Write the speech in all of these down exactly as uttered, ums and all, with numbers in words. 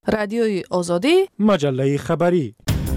رادیوی آزادی، مجله خبری.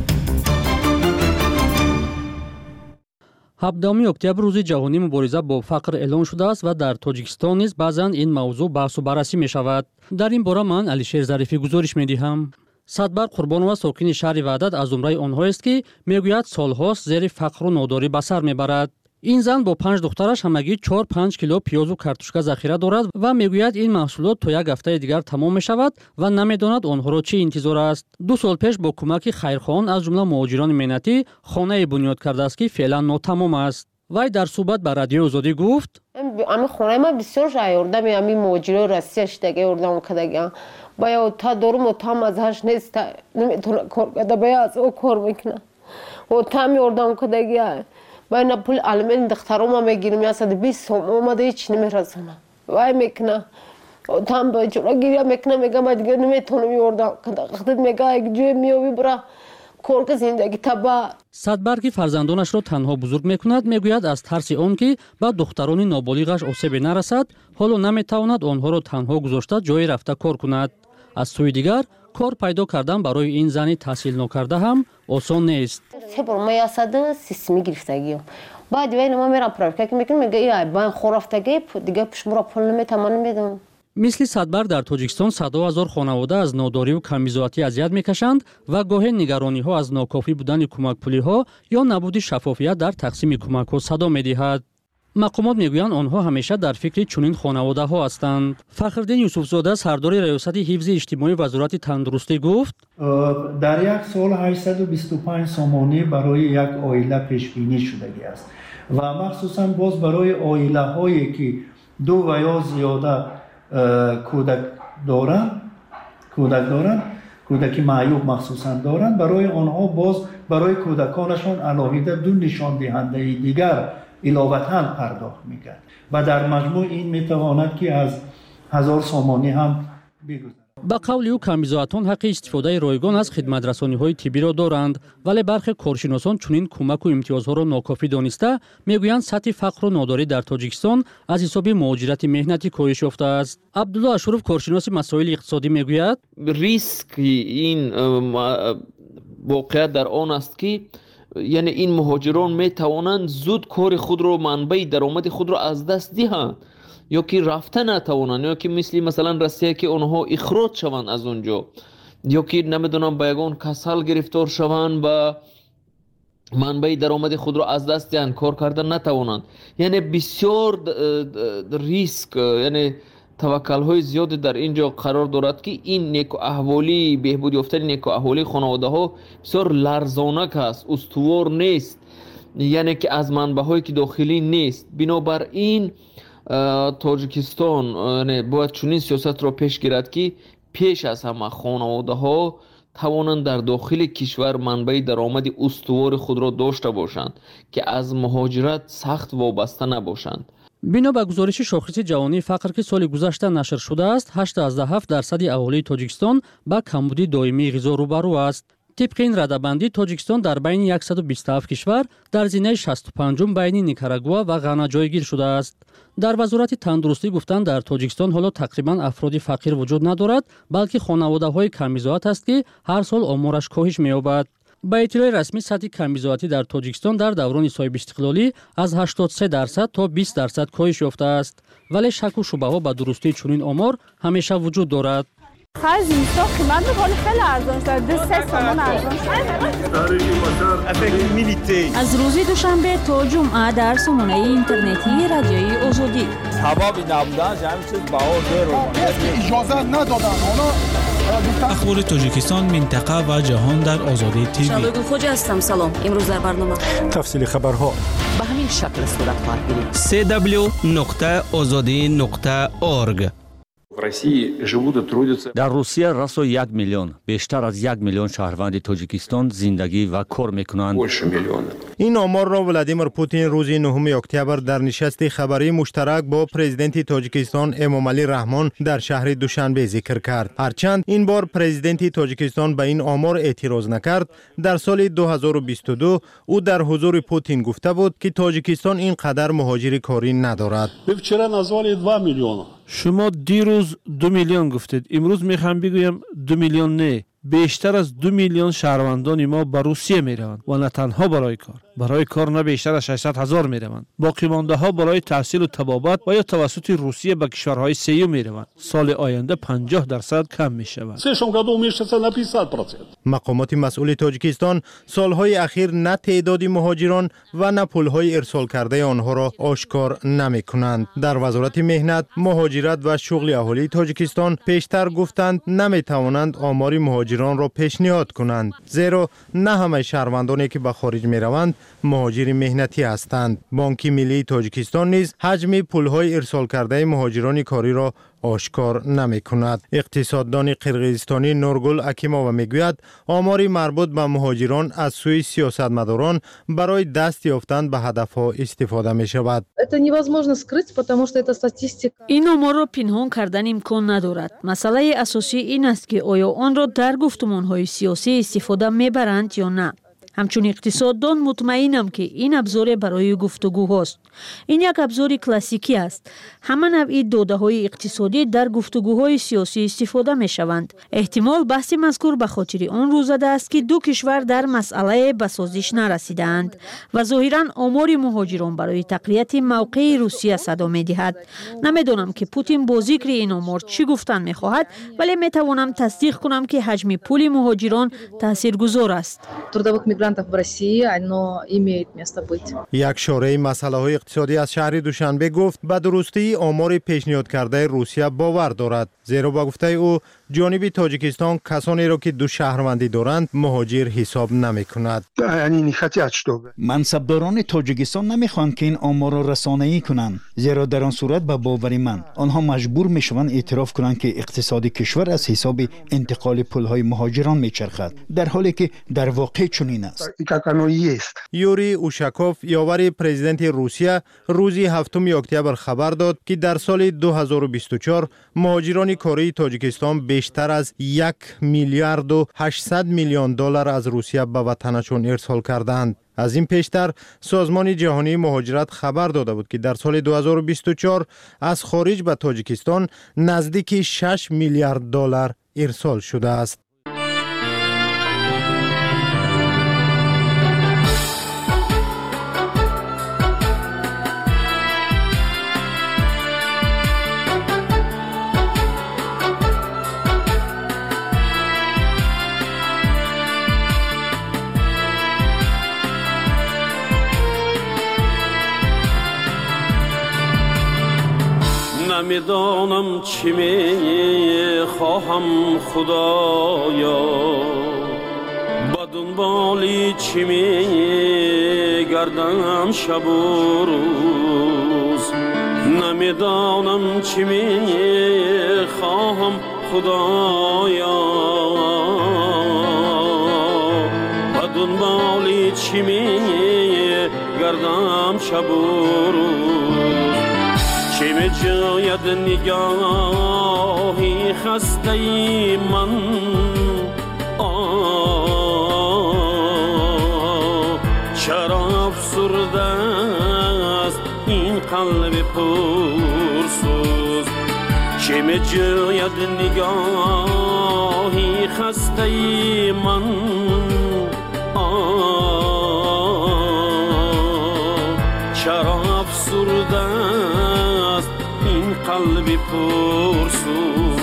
هفدهم اکتبر روز جهانی مبارزه با فقر اعلام شده است و در تاجیکستان نیز بعضاً این موضوع بحث و بررسی می شود. در این باره من علیشیر ظریفی گزارش می دهم. صدبر قربان و ساکن شهر وحدت از جمله آنهاست که میگوید سالهاست زیر فقر و ناداری به سر میبرد. این زن با پنج دخترش همگی چهار پنج کیلو پیاز و کارتوشکا ذخیره دارد و میگوید این محصولات تا یک هفته دیگر تمام میشود و نمیداند آنها را چه انتظار است. دو سال پیش با کمک خیرخواهان از جمله مهاجران مهنتی خانه بنیاد کرده است که فعلا ناتمام است. وی در صحبت با رادیو آزادی گفت: امی خانه ما بسیار جای آوردم، امی مهاجران روسیه شدگی آوردم کدگی. باید تا دارم و تا مزهش نیست، نمیتونه کار کنه، باید از او کار میکنه. و تا میوردم کدگی. باید نپول علمین دخترم هم میگیرم، یا صد بیست سوم اومده هیچ نمیرسونه. وای میکنه. و تا هم باید جلو گیریم میکنه، میگم من دیگر نمیتونم میوردم کدگی. وقتی میگه یک جوی میوی برای کار که زندگی تبا. صدبر که فرزندانش را تنها بزرگ میکند میگوید از ترس آن که به دختران نابالغش آسیبی نرسد حالا نمیتواند آنها را تنها گذاشته جای رفته کار کند. از سوی دیگر کار پیدا کردن برای این زنی تحصیل نکرده هم آسان نیست. سه بار ما یاساده سیستمی گرفتگیم. بعد وقتی ما میرم پراکتیک میکنم میگه ای با خرافتگی دیگه پشمورا پول نمیتونم میدم. مثل صدبر در تاجیکستان صدها هزار خانواده از ناداری و کمیزاتی اذیت میکشند و گاهی نگرانی ها از ناکافی بودن کمک پولی ها یا نبود شفافیت در تقسیم کمک ها صدا میدهد. مقامات میگویند آنها همیشه در فکر چنین خانواده ها هستند. فخرالدین یوسفزاده سردار ریاست حفظ اجتماعی وزارت تندرستی گفت: در یک سال هشتصد و بیست و پنج سامانه برای یک عائله پیش بینی شده است و مخصوصا باز برای عائله هایی که دو و یا زیاده کودک دارند کودک دارند کودک معیوب مخصوصا دارند، برای آنها باز برای کودکانشان علاوه دو نشان دهنده دیگر علاوتاً پرداخت میکرد و در مجموع این میتواند که از هزار سامانه هم بگذرد. با قول او کمیزاتان حق استفاده رایگان از خدمترسانی‌های طبی را دارند، ولی برخی کارشناسان چنین کمک و امتیازها را ناکافی دانسته میگویند سطح فقر و ناداری در تاجیکستان از حساب مهاجرت مهنتی کاهش یافته است. عبدالله اشرف کارشناس مسائل اقتصادی میگوید: ریسک این واقعیت در آن است که یعنی این مهاجران می توانند زود کار خود را منبع درآمد خود را از دست دهند یا که رفته نتوانند یا که مثل مثلا روسیه که آنها اخراج شوند از اونجا یا که نمیدونم به یگان کسل گرفتار شوند و منبع درآمد خود را از دست دهند، کار کردن نتوانند. یعنی بسیار ریسک یعنی توکل های زیادی در اینجا قرار دارد که این نیک احوالی بهبود یافتن نیک احوالی خانواده ها بسیار لرزانک است، استوار نیست، یعنی که از منبع هایی که داخلی نیست. بنابراین تاجیکستان یعنی باید چنین سیاست را پیش گیرد که پیش از همه خانواده ها توانند در داخل کشور منبع درآمد استوار خود را داشته باشند که از مهاجرت سخت وابسته نباشند. بنا به گزارش شاخص جهانی فقر که سال گذشته نشر شده است، هشت ازده هفت درصد اهالی تاجیکستان با کمبودی دائمی غذا روبرو است. طبق این رده‌بندی تاجیکستان در بین صد و بیست و هفت کشور در زینه شصت و پنج بین نیکاراگوآ و غانا جایگیر شده است. در وزارت تندرستی گفتند در تاجیکستان حالا تقریبا افراد فقیر وجود ندارد، بلکه خانواده‌های کمیزات است که هر سال آمارش کاهش می‌یابد. با اطلاع رسمی سطح کمیزاتی در تاجیکستان در دوران صاحب استقلالی از هشتاد و سه درصد تا بیست درصد کاهش یافته است، ولی شک و شبهه به درستی چنین آمار همیشه وجود دارد. خرج اینستا قیمت می‌کنه خیلی ارزان شده، دو سه تومان ارزان شده. از روز دوشنبه تا جمعه در سامانه اینترنتی رادیوی آزادی. ثوابی نبودن همین چیز باور داره. اجازه ندادن اونا. اخبار تاجیکستان، منطقه و جهان در آزادی تیوی. شادو خوجا هستم. سلام. امروز در برنامه تفصیل خبرها به همین شکل صورت خواهد گرفت. سه دبلیو نقطه آزادی نقطه اورگ. در روسیه رسوا یک میلیون بیشتر از یک میلیون شهروند تاجیکستان زندگی و کار میکنند. این آمار را ولادیمیر پوتین روز نهم اکتبر در نشست خبری مشترک با پرزیدنت تاجیکستان امامعلی رحمان در شهر دوشنبه ذکر کرد. هرچند این بار پرزیدنت تاجیکستان به این آمار اعتراض نکرد، در سال دو هزار و بیست و دو او در حضور پوتین گفته بود که تاجیکستان این قدر مهاجر کاری ندارد. Вы вчера назвали два миллиона. شما دیروز دو میلیون گفتید، امروز میخوام بگویم دو میلیون نه، بیشتر از دو میلیون شهروندان ما به روسیه میروند و نه تنها برای کار، برای کار نه بیشتر از ششصد هزار میروند. باقی مانده ها برای تحصیل و تبابت و یا توسط روسیه به کشورهای سیوم میروند. سال آینده پنجاه درصد کم میشود. مقامات مسئول تاجیکستان سالهای اخیر نه تعداد مهاجران و نه پولهای ارسال کرده آنها را آشکار نمی کنند. در وزارت مهنت، مهاجرت و شغل اهالی تاجیکستان پیشتر گفتند نمی توانند آمار مهاجران را پیشنهاد کنند، زیرا نه همه شهروندانی که به خارج می روند مهاجر مهنتی هستند. بانک ملی تاجیکستان نیز حجم پولهای ارسال کرده مهاجران کاری را آشکار نمی کند. اقتصاددان قرقیزستانی نورگل اکیمووا میگوید آمار مربوط به مهاجران از سوی سیاستمداران برای دست یافتن به هدفها استفاده می شود. این آمار را پنهان کردن امکان ندارد. مسئله اساسی این است که آیا آن را در گفتمانهای سیاسی استفاده میبرند یا نه. همچون اقتصاددان مطمئنم که این ابزار برای گفتگو هست. این یک ابزار کلاسیکی است. همه نوعی داده های اقتصادی در گفتگوهای سیاسی استفاده می شوند. احتمال بحث مذکور به خاطر آن روز زده است که دو کشور در مسئله به سازش نرسیدند و ظاهرا آمار مهاجران برای تقویت موقع روسیه صدا می دهد. نمیدانم که پوتین با ذکر این آمار چی گفتن می خواهد، ولی می توانم تصدیق کنم که حجم پول مهاجران تاثیرگذار است. یک شارح مسئله های اقتصادی از شهر دوشنبه گفت به درستی آمار پیشنهاد کرده روسیه باور دارد، زیرا با گفته او جانب تاجیکستان کسانی را که دو شهروندی دارند مهاجر حساب نمی کند. منصبداران تاجیکستان نمیخواهند که این آمار را رسانه‌ای کنند، زیرا در آن صورت به باور من آنها مجبور میشوند اعتراف کنند که اقتصاد کشور از حساب انتقال پولهای مهاجران میچرخد، در حالی که در واقع چنین است. یوری اوشاکوف یاور پرزیدنت روسیه روز هفتم اکتبر خبر داد که در سال دو هزار و بیست و چهار مهاجران کاری تاجیکستان بیشتر از یک میلیارد و هشتصد میلیون دلار از روسیه به وطنشان ارسال کردند. از این پیشتر سازمان جهانی مهاجرت خبر داده بود که در سال دو هزار و بیست و چهار از خارج به تاجیکستان نزدیک شش میلیارد دلار ارسال شده است. نمیدانم چی می خواهم خدایا، با دنبالی چی می گردم شب و روز. نمیدانم چی می خواهم خدایا، با دنبالی چی می گردم شب و روز. چه می جاید نگاهی خسته ای من، چرا افسرده است این قلب پرسوز. چه می جاید نگاهی خسته ای من، چرا افسرده است این قلب پرسوز.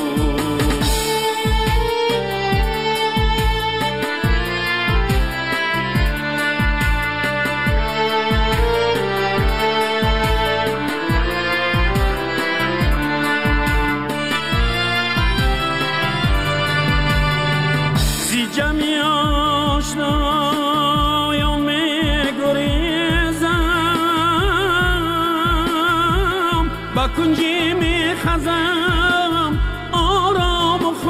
زی جمعی آشنایان می گریزم، با کنجی می خزم آرام و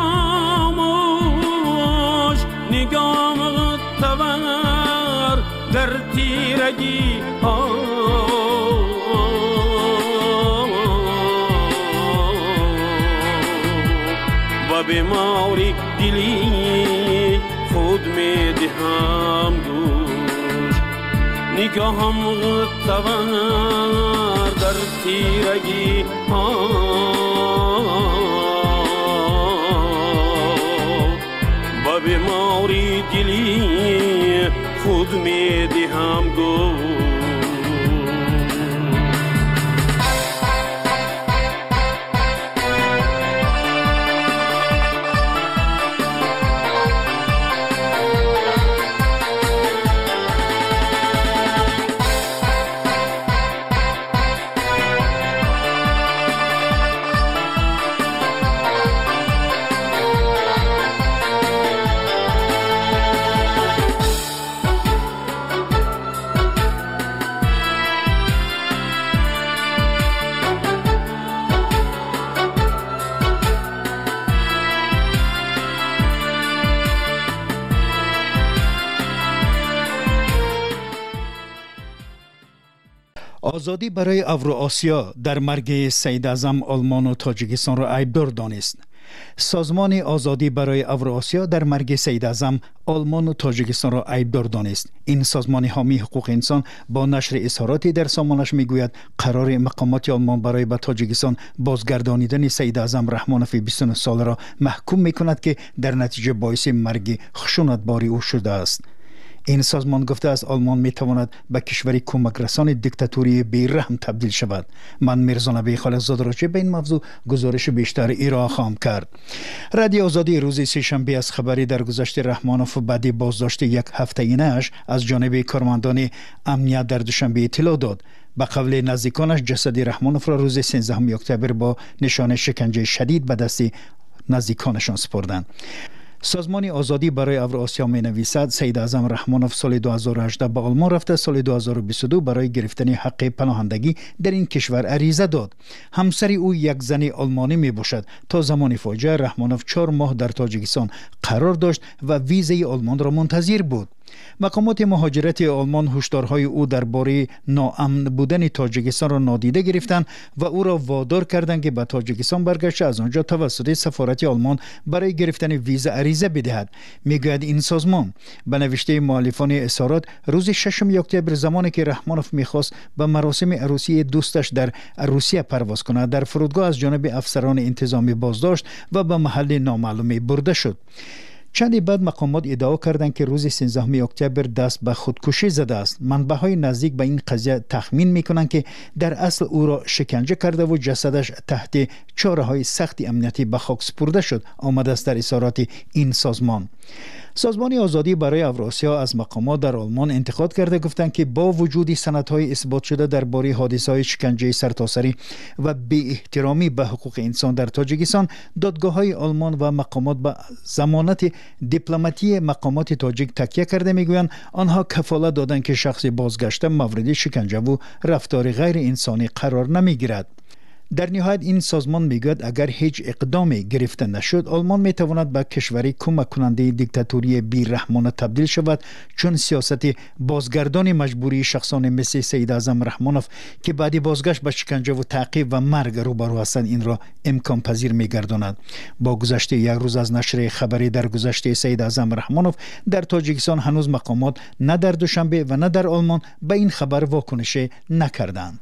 خاموش. نگام تور در تیرگی ها و بیماری دلی خود می دهم دوش. نگاهم تور در تیرگی ها با بیماری دلی خود می دهم گو آزادی برای اوراسیا در مرگ سید اعظم آلمان و تاجیکستان را عیبدار دانست. سازمان آزادی برای اوراسیا در مرگ سید اعظم آلمان و تاجیکستان را عیبدار دانست. این سازمان حامی حقوق انسان با نشر اظهاراتی در سامانش میگوید قرار مقامات آلمان برای به تاجیکستان بازگردانیدن سید اعظم رحمانوف بیست و نه ساله را محکوم میکند که در نتیجه باعث مرگ خشونتبار او شده است. این سازمان گفته است آلمان می تواند به کشوری کمک رسان دیکتاتوری بی‌رحم تبدیل شود. من میرزا نبی خالقزاده راجع به این موضوع گزارش بیشتر ارائه خواهم کرد. رادیو آزادی روز سه‌شنبه از خبری درگذشت رحمانوف بعد بازداشت یک هفته‌ایش از جانب کارمندان امنیت در دوشنبه اطلاع داد. به قول نزدیکانش جسد رحمانوف را روز سیزدهم اکتبر با نشان شکنجه شدید به دست نزدیکانشان سپردند. سازمان آزادی برای اوراسیا می نویسد سید اعظم رحمانوف سال دو هزار و هجده به آلمان رفته، سال دو هزار و بیست و دو برای گرفتن حق پناهندگی در این کشور عریضه داد. همسر او یک زن آلمانی می باشد. تا زمان فاجعه رحمانوف چهار ماه در تاجیکستان قرار داشت و ویزای آلمان را منتظر بود. مقامات مهاجرت آلمان هشدارهای او درباره ناامن بودن تاجیکستان را نادیده گرفتند و او را وادار کردند که به تاجیکستان برگشته از آنجا توسط سفارت آلمان برای گرفتن ویزا عریضه بدهد. میگوید این سازمان به نوشته مؤلفان اظهارات روز ششم اکتبر زمانی که رحمانوف میخواست به مراسم عروسی دوستش در روسیه پرواز کند در فرودگاه از جانب افسران انتظامی بازداشت و به محل نامعلومی برده شد. چندی بعد مقامات ادعا کردند که روز سیزدهم اکتبر دست به خودکشی زده است. منبع‌های نزدیک به این قضیه تخمین می‌کنند که در اصل او را شکنجه کرده و جسدش تحت چاره‌های سخت امنیتی به خاک سپرده شد. آمده است در اظهارات این سازمان. سازمان آزادی برای اوراسیا از مقامات در آلمان انتقاد کرده گفتند که با وجود سندهای اثبات شده درباره حادثه‌های شکنجه سرتاسری و بی احترامی به حقوق انسان در تاجیکستان، دادگاه‌های آلمان و مقامات به ضمانت دیپلماتی مقامات تاجیک تکیه کرده میگویند آنها کفالت دادند که شخص بازگشته مورد شکنجه و رفتار غیر انسانی قرار نمیگیرد. در نهایت این سازمان میگوید اگر هیچ اقدامی گرفته نشد آلمان میتواند به کشوری کمک کننده دیکتاتوری بی‌رحمانه تبدیل شود، چون سیاست بازگردانی مجبوری شخصان مثل سید اعظم رحمانوف که بعد بازگشت به شکنجه و تعقیب و مرگ روبرو هستند این را امکان پذیر میگرداند. با گذشت یک روز از نشر خبری در گذشت سید اعظم رحمانوف در تاجیکستان هنوز مقامات نه در دوشنبه و نه در آلمان به این خبر واکنش نکردند.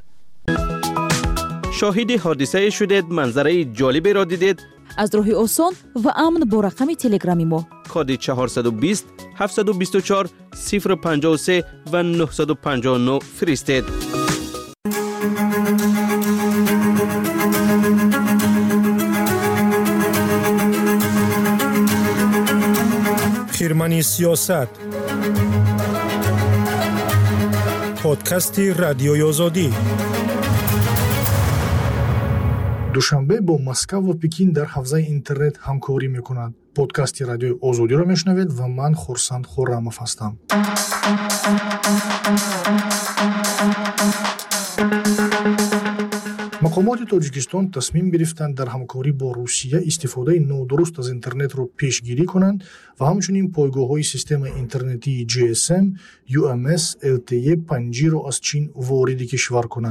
شاهد حادثه شدید، منظره جالبی را دیدید؟ از راه آسان و امن با رقم تلگرامی ما کد چهارصد و بیست هفتصد و بیست و چهار صفر پنجاه و سه و نهصد و پنجاه و نه فرستید. خیرمنی سیاست، پادکست رادیوی آزادی. دوشنبه با مسکو و پکین در حوزه اینترنت همکاری میکنند. پادکست رادیوی آزادی را میشنوید و من خورسند خورمов هستم. مقامات تاجیکستان تصمیم گرفتند در همکاری با روسیه استفاده نادرست از اینترنت را پیشگیری کنند و همچنین پایگاه‌های سیستم اینترنتی جی اس ام، یو ام اس، ال تی ای، پنج جی را از چین وارد کشور کنند.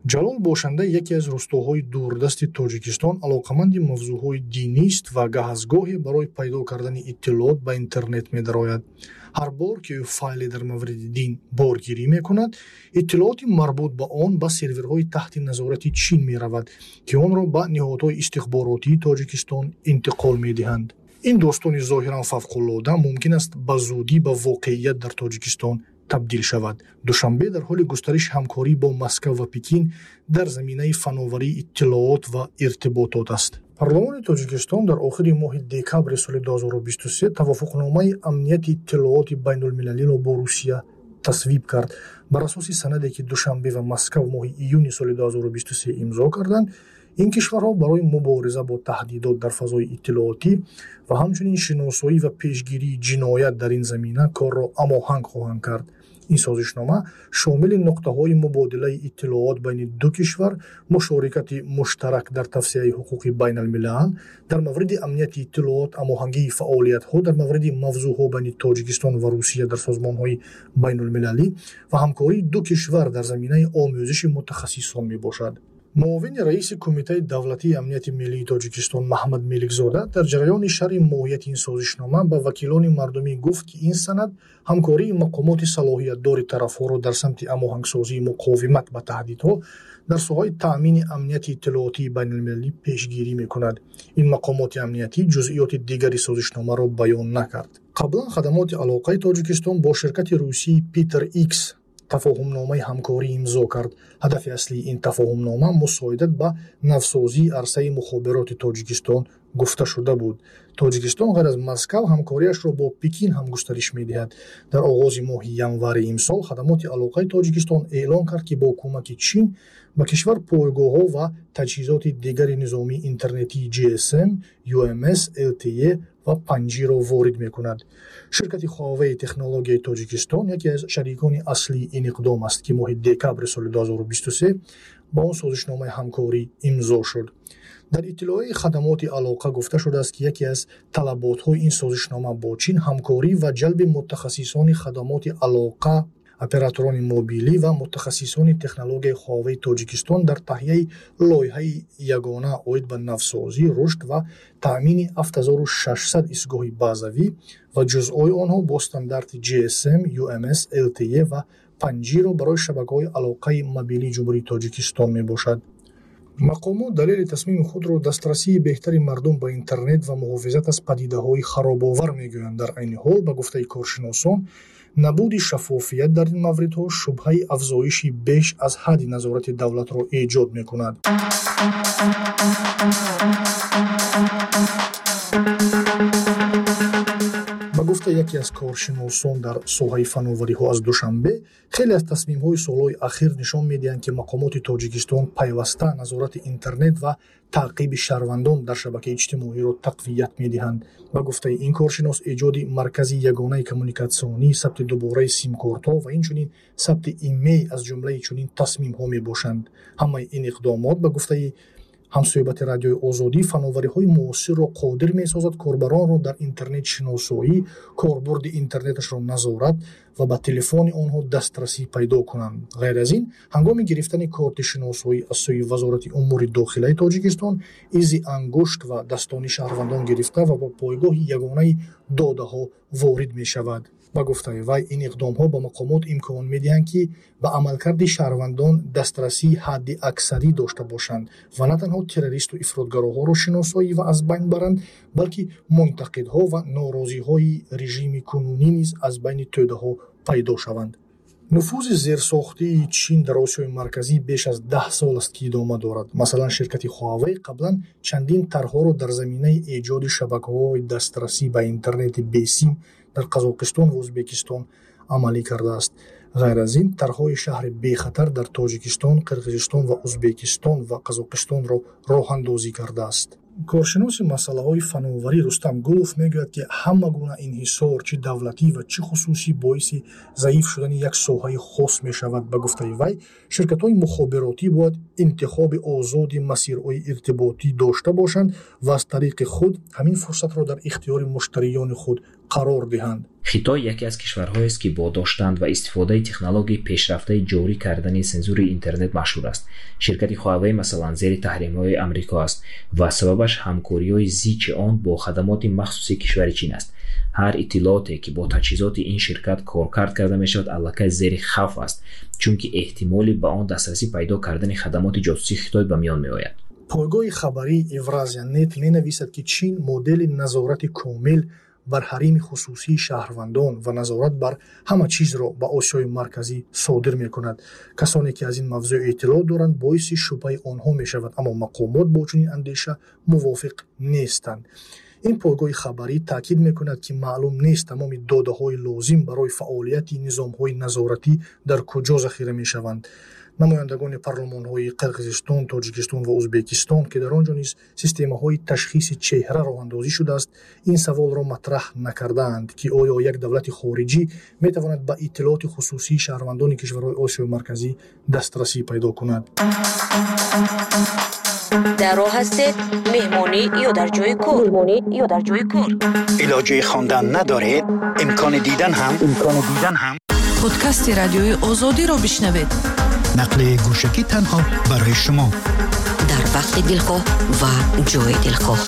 ҷалол бошанда яке аз рӯстоҳои дурдасти тоҷикистон алоқаманди мавзӯъҳои динист ва гаҳазгоҳе барои пайдо кардани иттилоот ба интернет медарояд. ҳар бор ки ӯ файле дар мавриди дин боргирӣ мекунад, иттилооти марбут ба он ба серверҳои таҳти назорати чин меравад, ки онро ба ниҳодҳои истихборотии тоҷикистон интиқол медиҳанд. ин достони зоҳиран фавқуллода мумкин аст ба зудӣ ба воқеият дар тоҷикистон табдил шавад. душанбе дар ҳоли густариши ҳамкорӣ бо Москва ва Пекин дар заминаи фановарии иттилоот ва иртиботот аст. Парлумони Тоҷикистон дар охири моҳи декабри соли дуҳазору бисту се тавофуқномаи амнияти иттилооти байнулмилалиро бо Русия тасвиб кард. Бар асоси санаде ки Душанбе ва Москва моҳи июни соли дуҳазору бисту се имзо карданд, ин кишварҳо барои мубориза бо таҳдидот дар фазои иттилоотӣ ва ҳамчунин шиносоӣ ва пешгирии ҷиноят дар ин замина корро ҳамоҳанг хоҳанд кард. ин созишнома шомили нуқтаҳои мубодилаи иттилоот байни ду кишвар, мушорикати муштарак дар тавсеаи ҳуқуқи байналмилал, дар мавриди амнияти иттилоот ҳамоҳангии фаъолиятҳо дар мавриди мавзӯъҳо байни Тоҷикистон ва Русия дар созмонҳои байнулмилалӣ ва ҳамкории ду кишвар дар заминаи омӯзиши мутахассисон мебошад. муовини раиси Кумитаи давлатии амнияти миллии Тоҷикистон Маҳмад Меликзода дар ҷараёни шарҳи моҳияти ин созишнома ба вакилони мардумӣ гуфт, ки ин санад ҳамкории мақомоти салоҳиятдори тарафҳоро дар самти ҳамоҳангсозии муқовимат ба таҳдидҳо дар соҳаи таъмини амнияти иттилоотии байналмилалӣ пешгирӣ мекунад. ин мақомоти амниятӣ ҷузъиёти дигари созишномаро баён накард. қаблан хадамоти алоқаи Тоҷикистон бо ширкати русии Питер Икс тафоҳумномаи ҳамкорӣ имзо кард. ҳадафи аслии ин тафоҳумнома мусоидат ба навсозии арсаи мухобироти Тоҷикистон гуфта шуда буд. Тоҷикистон ғайр аз Москав ҳамкориашро бо Пекин ҳам густариш медиҳад. Дар оғози моҳи январи имсол хадамоти алоқаи Тоҷикистон эълон кард, ки бо кӯмаки Чин ба кишвар пойгоҳҳо ва таҷҳизоти дигари низомии интернетии ҷи эс эм, ю эм эс, эл ти е ва панҷиро ворид мекунад. ширкати Huawei технологияи Тоҷикистон яке аз шарикони аслии ин иқдом аст, ки моҳи декабри соли дуҳазору бисту се ба он созишномаи ҳамкорӣ имзо шуд. дар иттилоъи хадамоти алоқа гуфта шудааст, ки яке аз талаботҳои ин созишнома бо Чин ҳамкорӣ ва ҷалби мутахассисони хадамоти алоқа, операторони мобилӣ ва мутахассисони технологияи Huawei Тоҷикистон дар таҳияи лоиҳаи ягона оид ба навсозӣ, рушд ва таъмини ҳафт ҳазору шашсад истгоҳи базавӣ ва ҷузъҳои онҳо бо стандарти ҷи эс эм, ю эм эс, эл ти е ва панҷиро барои шабакаҳои алоқаи мобилии Ҷумҳурии Тоҷикистон мебошад. мақомот далели тасмими худро дастрасии беҳтари мардум ба интернет ва муҳофизат аз падидаҳои харобовар мегӯянд. дар айни ҳол ба гуфтаи коршиносон, набуди шаффофият дар ин мавридҳо шубҳаи афзоиши беш аз ҳадди назорати давлатро эҷод мекунад. ба гуфта яке аз коршиносон дар соҳаи фановариҳо аз Душанбе, хеле аз тасмимҳои солҳои ахир нишон медиҳанд, ки мақомоти Тоҷикистон пайваста назорати интернет ва таъқиби шаҳрвандон дар шабакаи иҷтимоиро тақвият медиҳанд. Ба гуфтаи ин коршинос, эҷоди маркази ягонаи коммуникатсионӣ, сабти дубораи симкортҳо ва инчунин сабти имей аз ҷумлаи чунин тасмимҳо мебошанд. ҳамаи ин иқдомот ба гуфтаи ҳамсӯҳбати радиои Озодӣ фановариҳои муосирро қодир месозад корбаронро дар интернет шиносоӣ, корбурди интернеташро назорат ва ба телефони онҳо дастрасӣ пайдо кунанд. ғайр аз ин, ҳангоми гирифтани корти шиносоӣ аз сӯи Вазорати умури дохилаи Тоҷикистон, изи ангушт ва дастони шаҳрвандон гирифта ва ба пойгоҳи ягонаи додаҳо ворид мешавад. ба гуфтаи вай, ин иқдомҳо ба мақомот имкон медиҳанд, ки ба амалкарди шаҳрвандон дастрасии ҳадди аксарӣ дошта бошанд ва на танҳо террористу ифротгароҳоро шиносоӣ ва аз байн баранд, балки мунтақидҳо ва норозиҳои режими кунунӣ низ аз байни тӯдаҳо пайдо шаванд. нуфузи зерсохтии Чин дар Осиёи Марказӣ беш аз даҳ сол аст, ки идома дорад. Масалан, ширкати Huawei қаблан чандин тарҳҳоро дар заминаи эҷоди шабакаҳои дастрасӣ ба интернети бесим дар Қазоқистон ва Ӯзбекистон амалӣ кардааст. ғайр аз ин, тарҳҳои шаҳри бехатар дар Тоҷикистон, Қирғизистон ва Ӯзбекистон ва Қазоқистонро роҳандозӣ кардааст. коршиноси масъалаҳои фановарӣ Рустам Гулов мегӯяд, ки ҳама гуна инҳисор, чӣ давлатӣ ва чӣ хусусӣ боиси заиф шудани як соҳаи хос мешавад. Ба гуфтаи вай, ширкатҳои мухобиротӣ бояд интихоби озоди масирҳои иртиботӣ дошта бошанд ва аз тариқи худ ҳамин фурсатро дар ихтиёри муштариёни худ қарор диҳанд. خیتای یکی از کشورهایی است که با داشتن و استفاده تکنولوژی پیشرفته جاری کردن سنسور اینترنت مشهور است. شرکت هواوی مثلا زیر تحریم‌های آمریکا است و سببش همکاری‌های زیچ آن با خدمات مخصوصی کشور چین است. هر اطلاعاتی که با تجهیزات این شرکت کارکرد کرده میشود البته زیر خوف است، چون که احتمالی به آن دسترسی پیدا کردن خدمات جاسوسی خیتای به میان میآید. پایگاه خبری Евразия نت می‌نویسد که چین مدل نظارت کامل بر حریم خصوصی شهروندان و نظارت بر همه چیز را به آسیای مرکزی صادر می‌کند. کسانی که از این موضوع اطلاع دارند باعث شبهه آنها می‌شود، اما مقامات با چنین اندیشه موافق نیستند. این پایگاه خبری تاکید می‌کند که معلوم نیست تمام داده‌های لازم برای فعالیت نظام‌های نظارتی در کجا ذخیره می‌شوند. نمایندگان پارلمان‌های قرقیزستان، تاجیکستان و ازبکستان که در آنجا نیز سیستم‌های تشخیص چهره راه اندازی شده است، این سوال را مطرح نکردند که آیا یک دولت خارجی می‌تواند به اطلاعات خصوصی شهروندان کشورهای آسیای مرکزی دسترسی پیدا کند. در راه هستید مهمانی یا در جای کار مهمانی یا در جای کار علاجه خواندن ندارید، امکان دیدن هم امکان دیدن هم پادکست رادیوی آزادی را بشنوید. نقل گوشکی تنها برای شما در وقت دلخواه و جای دلخواه.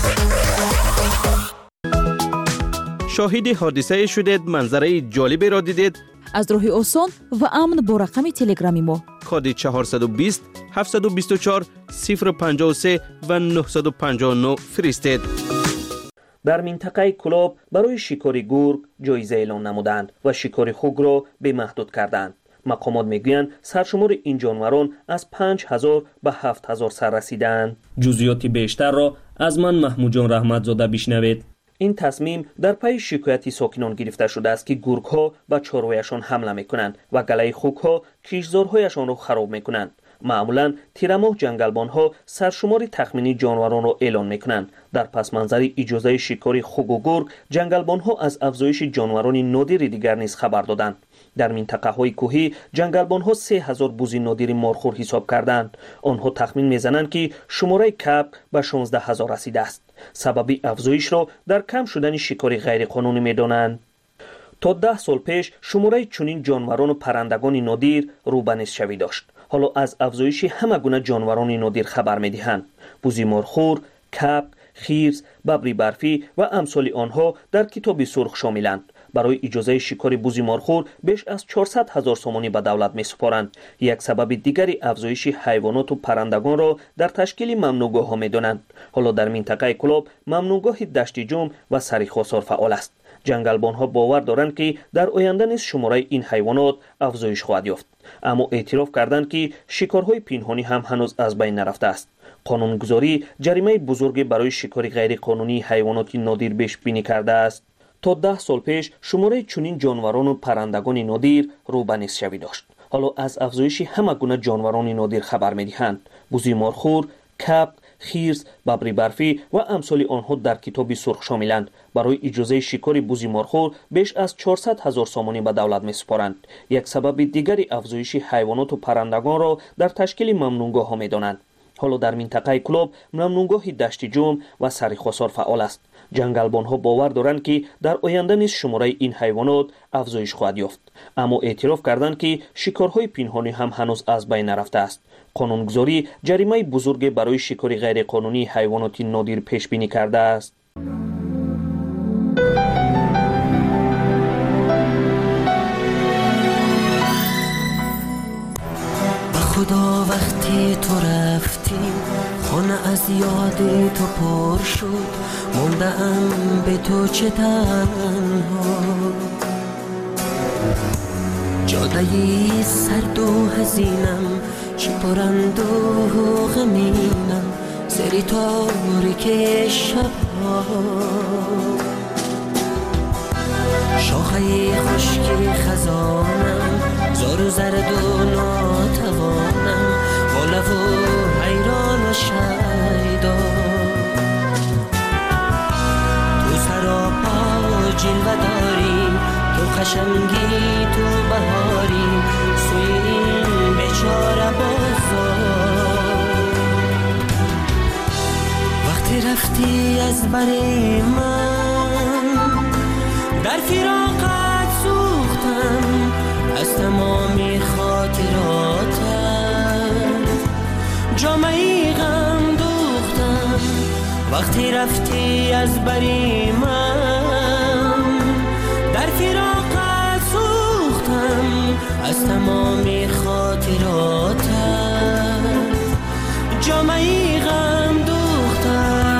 شاهد حادثه شدید، منظره جالبی را دیدید؟ از راه آسان و امن با رقم تلگرامی ما کد چهارصد و بیست هفتصد و بیست و چهار صفر پنجاه و سه و نهصد و پنجاه و نه فرستید. در منطقه کلاب برای شکار گرگ جایزه اعلان نمودند و شکار خوک را به محدود کردند. مقامات میگویند سرشمار این جانوران از پنج هزار به هفت هزار سر رسیدند. جزئیات بیشتر را از من محمود جان رحمتزاده بشنوید. این تصمیم در پی شکایتی ساکنان گرفته شده است که گرگ‌ها به چارویشان حمله میکنند و گله خوک‌ها کشتزارهایشان را خراب میکنند. معمولا تیرماه جنگلبان‌ها سرشماری تخمینی جانوران را اعلان میکنند. در پس منظر اجازه شکار خوک و گرگ، جنگلبان‌ها از افزایش جانوران نادر دیگر نیز خبر دادند. در منطقه های کوهی جنگلبان‌ها سه هزار بوز نادر مارخور حساب کردند. آنها تخمین میزنند که شماره کبک به شانزده هزار رسیده است. سبب افزایش را در کم شدن شکار غیر قانونی میدانند. تا ده سال پیش شماره چنین جانوران و پرندگان نادر رو به نصف شوی داشت. حالا از افزایش همه گونه جانوران نادر خبر میدهند. بوز مارخور، کبک، خرس، ببر برفی و امثال آنها در کتاب سرخ شاملند. برای اجازه شکار بوز مارخور بیش از چهارصد هزار سومانی به دولت می‌سپارند. یک سبب دیگری افزایش حیوانات و پرندگان را در تشکیل ممنوعگاه‌ها می‌دانند. حالا در منطقه کلاب ممنوعگاه دشت جم و سریخواسار فعال است. جنگلبان‌ها باور دارند که در آینده نیز شماره این حیوانات افزایش خواهد یافت. اما اعتراف کردند که شکارهای پنهانی هم هنوز از بین نرفته است. قانونگذاری جریمه بزرگی برای شکار غیر قانونی حیوانات نادر پیش بینی کرده است. تا ده سال پیش شماره چنین جانوران و پرندگان نادر رو به نصف شوی داشت. حالا از افزایش همه گونه جانوران نادر خبر می‌دهند. بوز مارخور، کبک، خرس، ببر برفی و امثال آنها در کتاب سرخ شاملند. برای اجازه شکار بوز مارخور بیش از چهارصد هزار سومانی به دولت می‌سپارند. یک سبب دیگری افزایش حیوانات و پرندگان را در تشکیل ممنوعگاه‌ها می‌دانند. حالا در منطقه کلاب ممنوعگاه دشت جم و سریخواسار فعال است. جنگلبان‌ها باور دارند که در آینده نیز شماره این حیوانات افزایش خواهد یافت. اما اعتراف کردند که شکارهای پنهانی هم هنوز از بین نرفته است. قانونگذاری جریمه بزرگی برای شکار غیر قانونی حیوانات نادر پیش بینی کرده است. خدا وقتی تو رفتی خانه از یاد تو پر شد، موندم به تو چه تنها. جادهی سرد و حزینم چه پرند و غمینم، سری تاریک شبها. شاخه خشکی خزانم زار و زرد و ناتوانم، والا و حیران و شیدا. تو سراپا جلوه داری، تو خشمگی تو بهاری، سوی این بیچاره بازار. وقتی رفتی از بر من در فراق وقتی رفتی از بری من در فراقت سوختم از تمام خاطراتت جامعی غم دوختم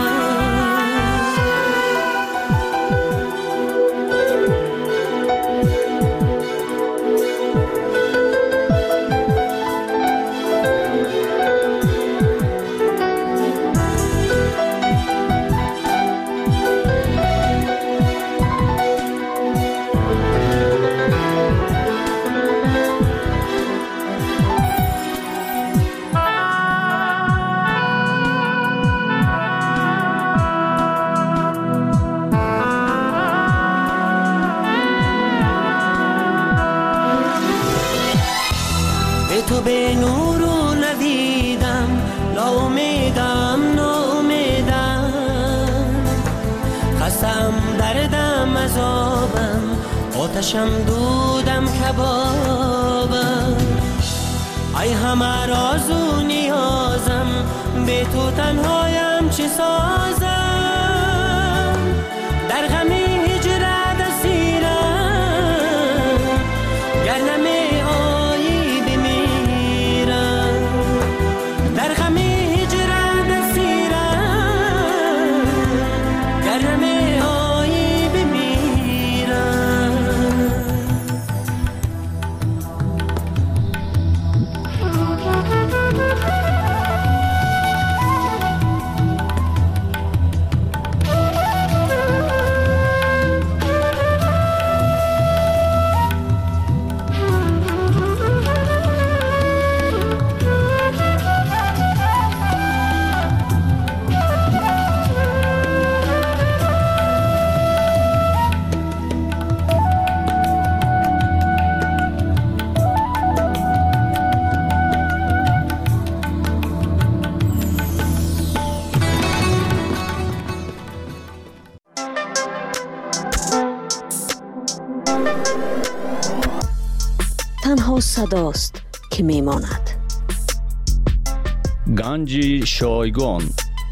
تو به نور و ندیدم لا امیدم ناامیدم خستم دردم عذابم آتشم دودم کبابم ای همه راز و نیازم به تو تنهایم چه سازم در غم هجرت اسیرم گر نمی تنها صداست که میماند. گنج شایگان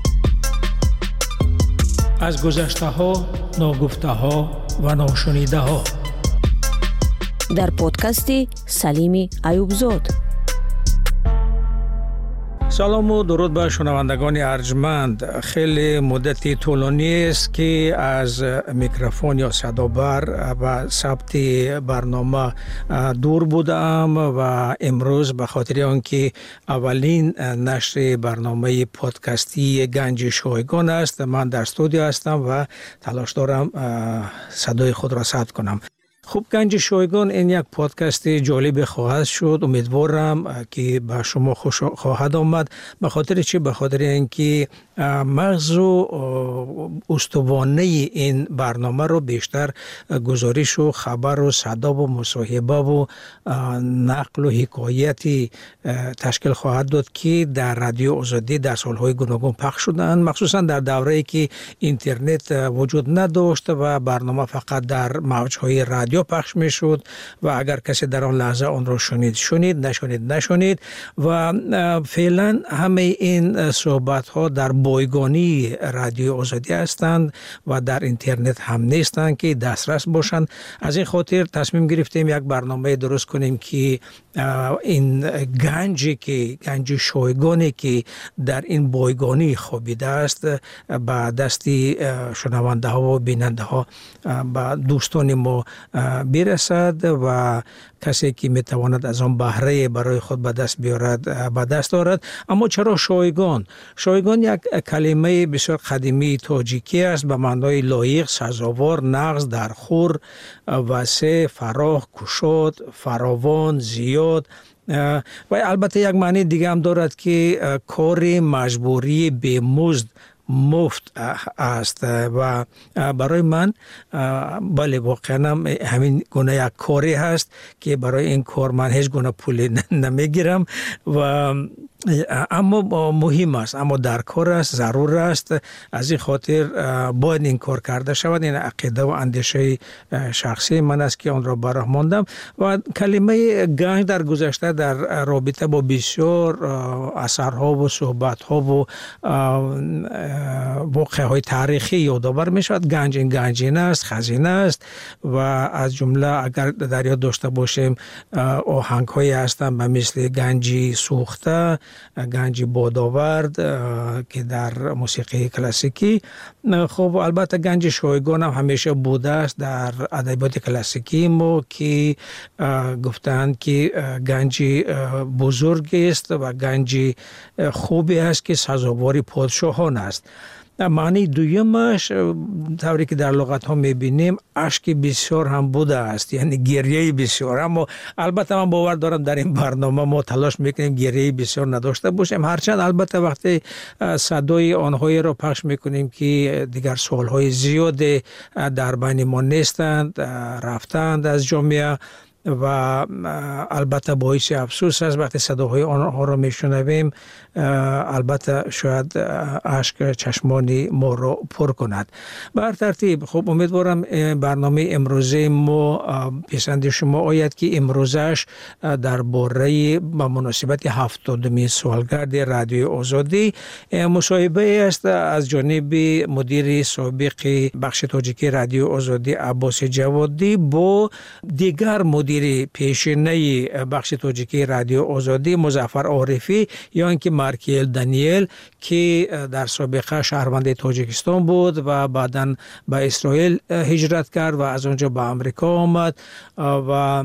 از گذشته ها، ناگفته ها و ناشنیده ها در پادکستی سلیم ایوبزاد. سلام و درود به شنوندگان ارجمند. خیلی مدتی طولانی است که از میکروفون یا صدابر و ثبت برنامه دور بودم و امروز به خاطر آنکه اولین نشر برنامه پادکستی گنج شایگان است، من در استودیو هستم و تلاش دارم صدای خود را ثبت کنم. خوب، گنج شایگان این یک پادکست جالب خواهد شد. امیدوارم که به شما خوش خواهد آمد. به خاطر چی؟ به خاطر اینکه مغز و استوانه این برنامه رو بیشتر گزارش و خبر و صدا و مصاحبه و نقل و حکایتی تشکیل خواهد داد که در رادیو آزادی در سالهای گوناگون پخش شدند، مخصوصا در دوره‌ای که اینترنت وجود نداشت و برنامه فقط در موج‌های رادیو پخش میشد و اگر کسی در آن لحظه آن را شنید شنید، نشنید نشنید. و فعلا همه این صحبت ها در بایگانی رادیو آزادی هستند و در اینترنت هم نیستند که دسترس باشند. از این خاطر تصمیم گرفتیم یک برنامه درست کنیم که این گنجی که گنج شایگانی که در این بایگانی خوابیده است به دستی شنونده ها و بیننده ها به دوستان ما برسد و کسی که میتواند از آن بهره برای خود به دست بیارد به دست دارد. اما چرا شایگان؟ شایگان یک کلمه بسیار قدیمی تاجیکی است به معنای لایق، سزاوار، نغز، درخور، وسع، فراخ، گشاد، فراوان، زیاد. و البته یک معنی دیگه هم دارد که کار مجبوری بی‌مزد مفت است و برای من بله واقعا همین گونه یک کاری هست که برای این کار من هیچ گونه پولی نمیگیرم و اما مهم است، اما در کار است، ضرور است. از این خاطر باید این کار کرده شود. این عقیده و اندیشه شخصی من است که آن را براه ماندم. و کلمه گنج در گذشته در رابطه با بسیار اثرها و صحبتها و واقعه های تاریخی یادآور می شود. گنج این گنجینه است، خزینه است و از جمله اگر در یاد داشته باشیم آهنگ هایی هستند به مثل گنجی سوخته، گنجی بادآورد که در موسیقی کلاسیکی. خب البته گنج شایگان هم همیشه بوده است در ادبیات کلاسیکی ما که گفتند که گنجی بزرگی است و گنجی خوبی است که سزاوار پادشاهان است. معنی دویمش طوری که در لغت ها میبینیم اشک بسیار هم بوده است، یعنی گریه بسیار. اما البته من باور دارم در این برنامه ما تلاش میکنیم گریه بسیار نداشته باشیم، هرچند البته وقتی صدای آنهایی را پخش میکنیم که دیگر سالهای زیاد در بین ما نیستند، رفتند از جامعه و البته باعث افسوس است وقتی صداهای آنها را میشنویم. البته شاید اشک چشمان ما را پر کند. بر ترتیب خب امیدوارم برنامه امروزه ما پسند شما آید که امروزش درباره با مناسبت هفتادمین سالگرد رادیوی آزادی مصاحبه است از جانب مدیر سابق بخش تاجیکی رادیو آزادی عباس جوادی با دیگر مدیر پیشینه بخش تاجیکی رادیو آزادی مظفر عارفی یا اینکه مارکیل دانیل که در سابقه شهروند تاجیکستان بود و بعداً به اسرائیل هجرت کرد و از اونجا به آمریکا آمد و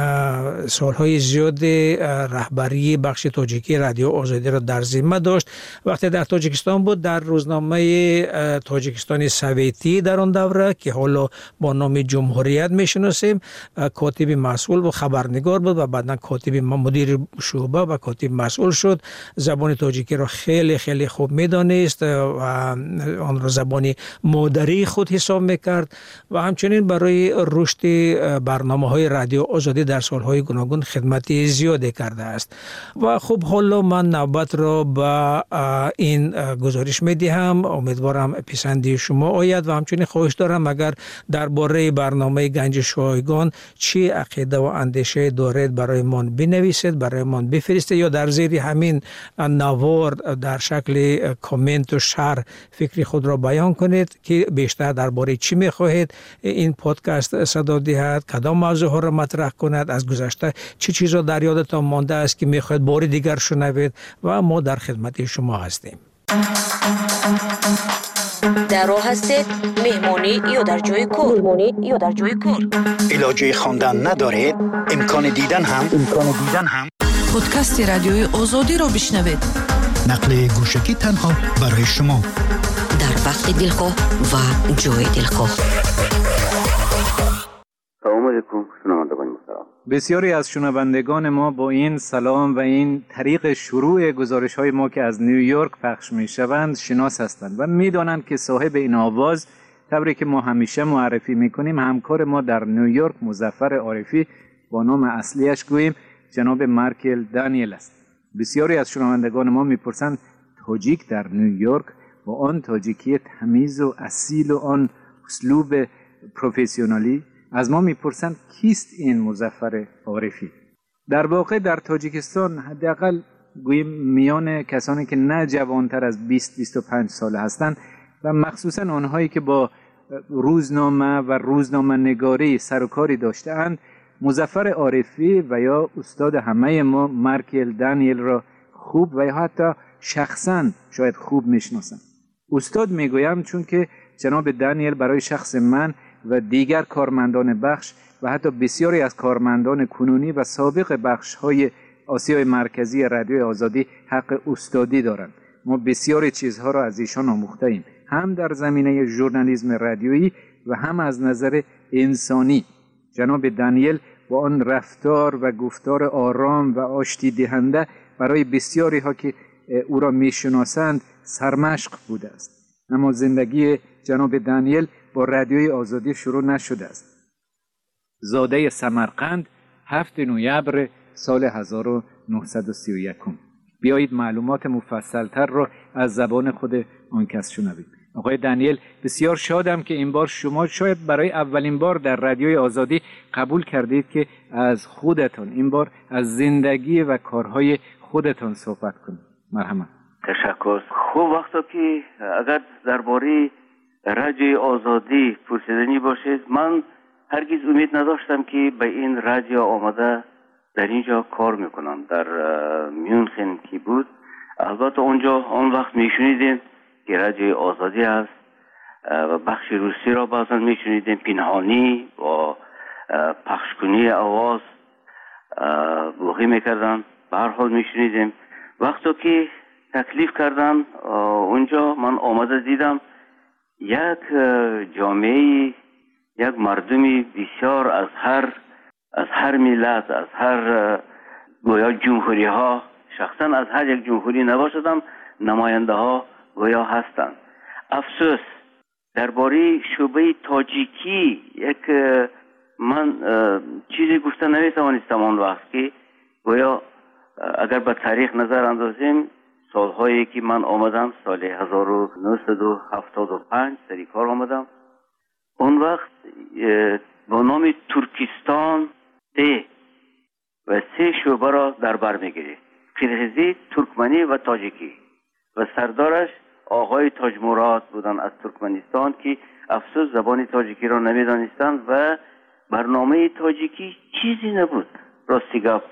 سالهای زیاد رهبری بخش تاجیکی رادیو آزادی را در ذمه داشت. وقتی در تاجیکستان بود در روزنامه تاجیکستان سویتی در آن دوره که حالا با نام جمهوریت میشناسیم کاتب مسئول و خبرنگار بود و بعداً کاتب مدیر شعبه و کاتب مسئول شد. زبان تاجیکی را خیلی خیلی خوب میدانست و آن را زبان مادری خود حساب میکرد و همچنین برای رشد برنامه های رادیو آزادی در سالهای گوناگون خدمتی زیادی کرده است. و خب حالا من نوبت را به این گزارش میدهم، امیدوارم پسندی شما آید و همچنین خواهش دارم اگر درباره برنامه گنج شایگان چی عقیده و اندیشه دارید برای من بنویسید، برای من بفرستید یا در زیر همین نوار در شکل کامنت و شرح فکری خود را بیان کنید که بیشتر درباره چی میخواهید این پادکست صدا دهد، کدام موضوع ها را مطرح کند، از گذشته چه چیزا در یادتان مانده است که میخواهید بار دیگر شنوید و ما در خدمت شما هستیم. در راه هستید مهمانی یا در جای کار مهمانی یا در جای کار علاجه خواندن ندارید، امکان دیدن هم امکان دیدن هم پادکست رادیوی آزادی را بشنوید. نقل گوشکی تنها برای شما در وقت دلخواه و جای دلخواه. سلام علیکم شنوندگان محترم. بسیاری از شنوندگان ما با این سلام و این طریق شروع گزارش های ما که از نیویورک پخش می شوند شناس هستند و می دانند که صاحب این آواز طوری که ما همیشه معرفی می کنیم همکار ما در نیویورک مظفر عارفی با نام اصلیش گوییم جناب مارکیل دانیل است. بسیاری از شنوندگان ما میپرسند تاجیک در نیویورک با آن تاجیکی تمیز و اصیل و آن اسلوب پروفسیونالی از ما میپرسند کیست این مظفر عارفی؟ در واقع در تاجیکستان حداقل گوییم میان کسانی که نه جوانتر از بیست بیست و پنج ساله هستند و مخصوصا آنهایی که با روزنامه و روزنامه نگاری سر و کاری داشته‌اند مظفر عارفی و یا استاد همه ما مارکیل دانیل را خوب و یا حتی شخصا شاید خوب میشناسند. استاد میگویم چون که جناب دانیل برای شخص من و دیگر کارمندان بخش و حتی بسیاری از کارمندان کنونی و سابق بخش های آسیای مرکزی رادیوی آزادی حق استادی دارند. ما بسیاری چیزها را از ایشان آموخته ایم، هم در زمینه ژورنالیسم رادیویی و هم از نظر انسانی. جناب دانیل با آن رفتار و گفتار آرام و آشتی دهنده برای بسیاری ها که او را میشناسند سرمشق بوده است. اما زندگی جناب دانیل با رادیوی آزادی شروع نشده است. زاده سمرقند هفتم نوامبر سال هزار و نهصد و سی و یک بیایید معلومات مفصلتر را از زبان خود آن کس شنوید. آقای دنیل، بسیار شادم که این بار شما شاید برای اولین بار در رادیوی آزادی قبول کردید که از خودتان این بار از زندگی و کارهای خودتان صحبت کنید. مرحبا. تشکر. خوب وقتا که اگر درباره رادیوی آزادی پرسیدنی باشید، من هرگز امید نداشتم که به این رادیو آمده در اینجا کار میکنم. در میونخن که بود، البته اونجا آن وقت میشنیدیم که رادیوی آزادی است و بخش روسی را بعضا میشنیدیم پنهانی و پخشکنی آواز بوغی میکردن. به هر حال میشنیدیم. وقتی که تکلیف کردن اونجا، من آمده دیدم یک جامعه، یک مردمی بسیار از هر از هر ملت، از هر گویا جمهوری ها، شخصا از هر یک جمهوری نباشدم، نماینده ها گویا هستند. افسوس درباره شعبه تاجیکی یک من چیزی گفته نمیتوانستم آن وقت که گویا اگر به تاریخ نظر اندازیم، سالهایی که من آمدم، سال هزار و نهصد و هفتاد و پنج سری کار آمدم، اون وقت با نام ترکستان ده و سه شعبه را در بر میگیری: قرغیزی، ترکمنی و تاجیکی، و سردارش آقای تاج مراد بودن از ترکمنستان که افسوس زبان تاجیکی را نمیدانستند و برنامه تاجیکی چیزی نبود. راستی گفت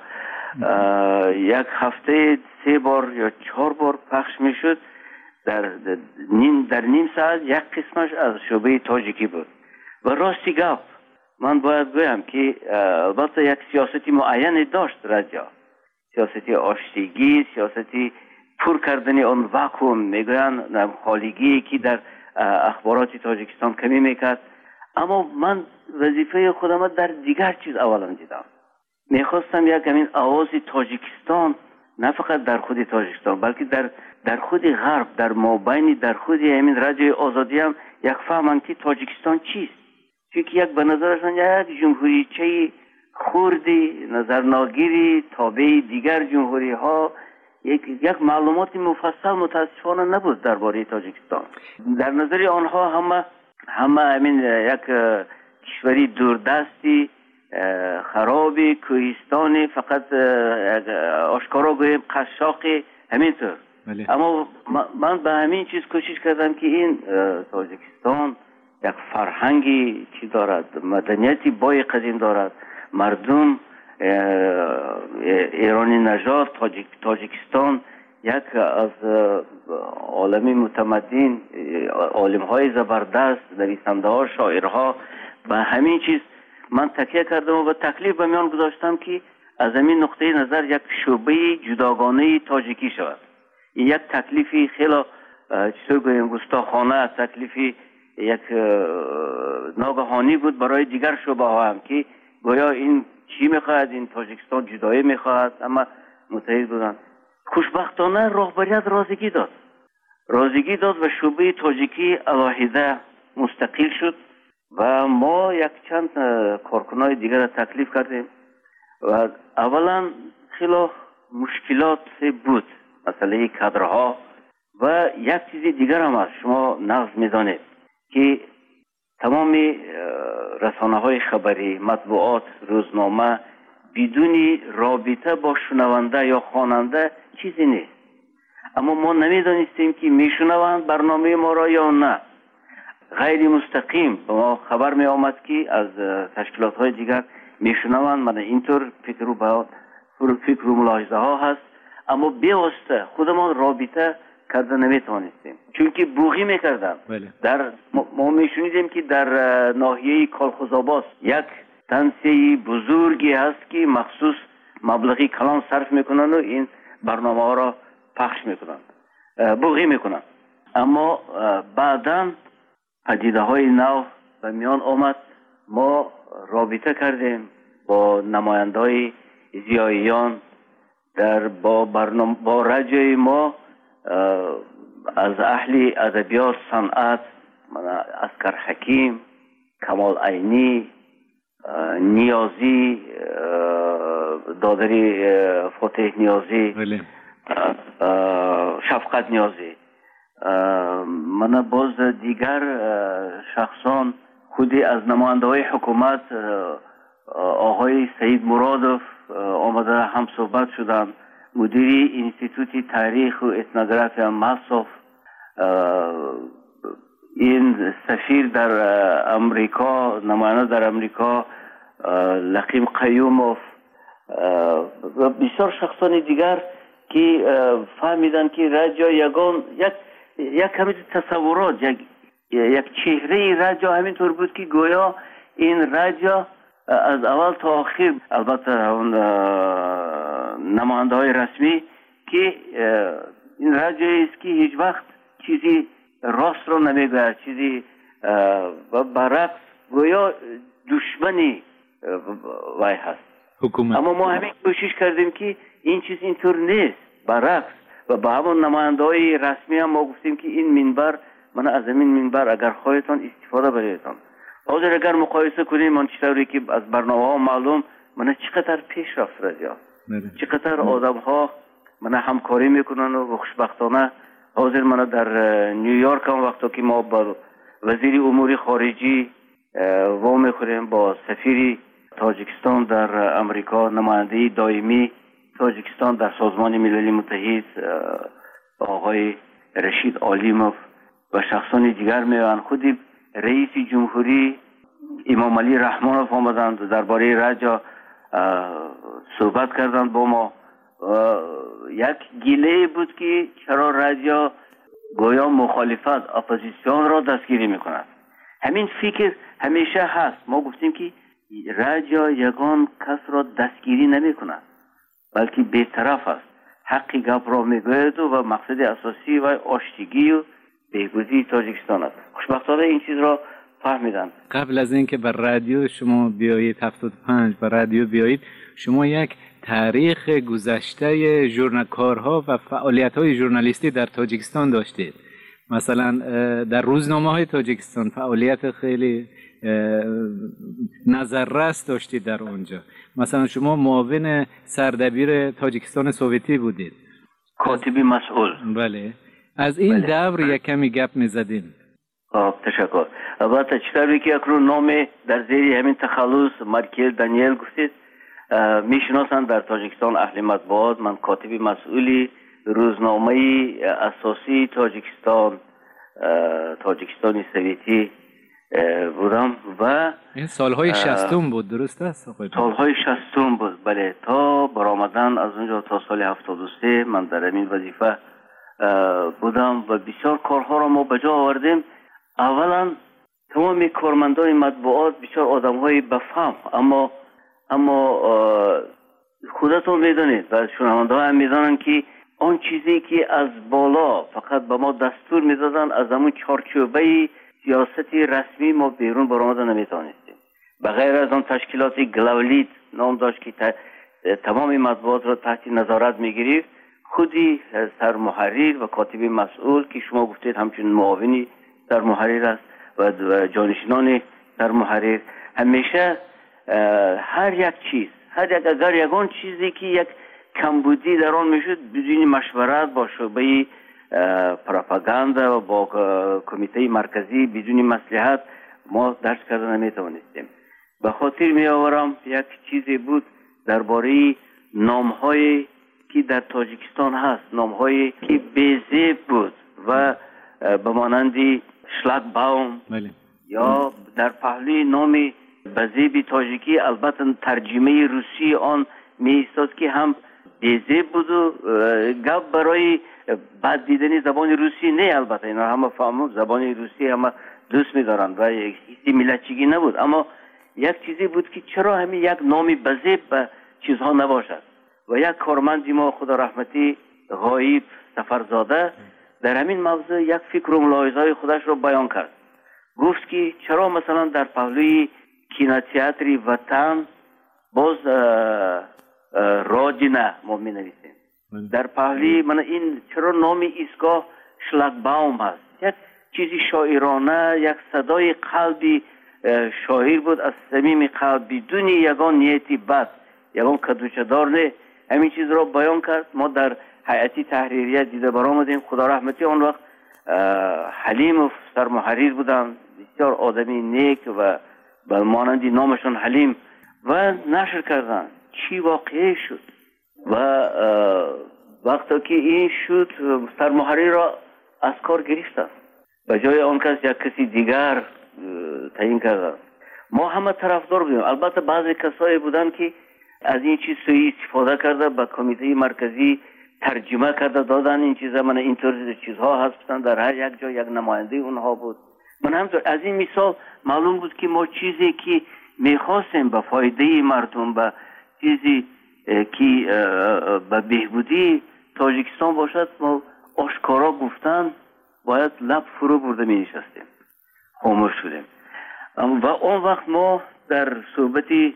یک هفته سه بار یا چهار بار پخش میشد. در نیم در نیم ساعت یک قسمش از شعبه تاجیکی بود. و راستی گفت من باید گویم که البته یک سیاستی معین داشت رادیو، سیاستی آشتیگی، سیاستی پر کردن آن واکوم، میگویند خالیگی که در اخبارات تاجیکستان کمی میکرد. اما من وظیفه خودم در دیگر چیز اولا دیدم. میخواستم یک همین آواز تاجیکستان نه فقط در خود تاجیکستان بلکه در در خود غرب، در مابین در خود همین رادیوی آزادی هم یک فهمن که تاجیکستان چیست. چون یک به نظرشان یک جمهوریچه خوردی، نظر ناگیری، تابع دیگر جمهوری ها، یک یک معلومات مفصل متاسفانه نبود درباره تاجیکستان. در نظر آنها همه همه همین یک کشوری دوردستی، خرابی، کوهستانی، فقط آشکارا گویم قشاقی، همینطور. اما من به همین چیز کوشش کردم که این تاجیکستان یک فرهنگی چی دارد، مدنیتی بای قدیم دارد، مردم ایرانی نژاد، تاجیک تاجیکستان یک از عالمی متمدن، عالم های زبردست، نویسنده ها، شاعرها، و همین چیز من تکیه کردم و تکلیف به میان گذاشتم که از همین نقطه نظر یک شعبه جداگانه تاجیکی شود. این یک تکلیفی خیلی چطور گویم گستاخانه، تکلیفی یک ناگهانی بود برای دیگر شعبه ها هم که گویا این چی میخواهد، این تاجیکستان جدایی میخواهد، اما متحد بودن. خوشبختانه رهبریت رازگی داد رازگی داد و شعبه تاجیکی علاهیده مستقل شد و ما یک چند کارکنای دیگر را تکلیف کردیم و اولا خیلی مشکلات بود، مسئله کادرها و یک چیز دیگر هم هست. شما نقض میدانید که تمام رسانه های خبری، مطبوعات، روزنامه بدون رابطه با شنونده یا خواننده چیزی نیست. اما ما نمیدانستیم که میشنوند برنامه ما را یا نه. غیر مستقیم به ما خبر می آمد که از تشکیلات های دیگر میشنوند. من اینطور فکر و با فکر و ملاحظه ها هست، اما بیواسطه خودمان رابطه کرده نمیتوانستیم، چون که بوغی میکردن. در ما میشنیدیم که در ناحیه کالخوزآباد یک تنسیه بزرگی هست که مخصوص مبلغی کلان صرف میکنن و این برنامه ها را پخش میکنن، بوغی میکنن. اما بعداً پدیده های نو به میان آمد. ما رابطه کردیم با نماینده های زیاییان در با برنامه با رادیوی ما، از اهل ادبیات، صنعت، اسکر حکیم، کمال عینی، نیازی، دادری فتح نیازی، شفقت نیازی. من باز دیگر شخصان خودی از نماینده های حکومت آقای سید مرادوف آمده هم صحبت شدن، مدیری انستیتوت تاریخ و اتنوگرافی ماسوف، این سفیر در امریکا، نماینده در امریکا لقیم قیوموف و بسیار شخصان دیگر که فهمیدن که رادیو یگان یک یک همین تصورات، یک یک چهره رادیو همینطور بود که گویا این رادیو از اول تا آخر، البته اون نماینده های رسمی، که این رادیویی است که هیچ وقت چیزی راست رو نمیگه، چیزی و برعکس گویا دشمنی وای هست حکومت. اما ما همین کوشش کردیم که این چیز اینطور نیست، برعکس. و با همون نماینده های رسمی هم ما گفتیم که این منبر، من از این منبر اگر خواهیتان استفاده بریدتان. حاضر اگر مقایسه کنیم من چطوری که از برنامه ها معلوم من چقدر پیش رفت رادیو، چقدر آدم ها من همکاری میکنن و خوشبختانه حاضر من در نیویورک هم وقتی که ما با وزیر امور خارجی وا میخوریم، با سفیر تاجیکستان در امریکا، نماینده دائمی تاجیکستان در سازمان ملل متحد آقای رشید عالیموف و شخصان دیگر میان، خودی رئیس جمهوری امام علی رحمانوف آمدند درباره رادیو صحبت کردند با ما. یک گله بود که چرا رادیو گویا مخالفت اپوزیسیون را دستگیری میکند. همین فکر همیشه هست. ما گفتیم که رادیو یگان کس را دستگیری نمیکند بلکه بی‌طرف است، حقی گپ را میگوید و مقصد اساسی و آشتگی و بهبودی تاجیکستان است. خوشبختانه این چیز را فهمیدن. قبل از اینکه بر رادیو شما بیایید هفتاد و پنج بر رادیو بیایید، شما یک تاریخ گذشته ژورنالکارها و فعالیت‌های ژورنالیستی در تاجیکستان داشتید. مثلا در روزنامه‌های تاجیکستان فعالیت خیلی نظررس داشتید در اونجا. مثلا شما معاون سردبیر تاجیکستان سوویتی بودید، کاتبی مسئول. بله، از این بله. دور یک کمی گپ می‌زدین. آه تشکر. البته چطوری که اکنون نام در زیر همین تخلص مارکل دانیل گفتید میشناسند در تاجیکستان اهل مطبوعات. من کاتبی مسئولی روزنامه اساسی تاجیکستان تاجیکستان سوویتی بودم و این سالهای شصتم بود، درست است؟ سالهای شصتم بود، بله. تا برآمدن از اونجا تا سال هفتاد و سه من در این وظیفه بودم و بسیار کارها را ما به جا آوردیم. اولا تمام کارمندان مطبوعات بسیار آدم‌های بفهم، اما اما خودتون میدونید و شنونده‌ها هم میدونن که آن چیزی که از بالا فقط به ما دستور میدادن از همون چارچوبه سیاستی رسمی ما بیرون برآمدن نمیتونستیم. به غیر از آن تشکیلات گلاولیت نام داشت که تمام مطبوعات را تحت نظارت میگیرید، خودی سرمحرر و کاتب مسئول که شما گفتید همچنین معاونی سرمحرر است و جانشینان سرمحرر همیشه هر یک چیز، هر یک اگر یگان چیزی که یک کمبودی در آن میشد بدون مشورت با شعبه پروپاگاندا و با کمیته مرکزی بدون مصلحت ما درس کردن نمیتوانستیم. به خاطر می آورم یک چیزی بود درباره نام‌هایی که در تاجیکستان هست، نام‌هایی که بی‌زیب بود و به مانند شلاگباوم یا در پهلوی نام بزیب تاجیکی البته ترجمه روسی آن می ایستاد که هم بی‌زیب بود و گپ برای بعد دیدن زبان روسی نه. البته اینا همه فهمون زبان روسی همه دوست می‌دارند و هیچ ملتچگی نبود، اما یک چیزی بود که چرا همین یک نام بزیب به چیزها نباشد. و یک کارمندی ما خدا رحمتی غایب سفرزاده در همین موضوع یک فکر و ملاحظه‌های خودش رو بیان کرد. گفت که چرا مثلا در پهلوی کینوتئاتر وطن باز راجنه ما می نویسیم، در پهلوی من این چرا نام ایستگاه شلاگباوم هست، یک چیزی شاعرانه، یک صدای قلبی شاعر بود از صمیم قلب بدون یگان نیتی بد، یگان کدوچه‌دار نه. همین چیز را بیان کرد. ما در هیئتی تحریریه دیده برآمدیم. خدا رحمتی اون وقت حلیم سرمحریر بودن، بسیار آدمی نیک و به مانندی نامشون حلیم و نشر کردن چی واقعی شد و وقتی که این شد سرمحریر را از کار گرفتن، به جای آن کس یک کسی دیگر تعیین کردن. ما همه طرفدار بودیم. البته بعضی کسایی بودن که از این چیز سوی استفاده کرده به کمیته مرکزی ترجمه کرده دادن این چیزا. من اینطور چیزها هستن در هر یک جا یک نماینده اونها بود. من همطور از این مثال معلوم بود که ما چیزی که میخواستیم به فایده مردم، به چیزی که به بهبودی تاجیکستان باشد، ما آشکارا گفتن باید لب فرو برده می نشستیم، خاموش شدیم. و اون وقت ما در صحبت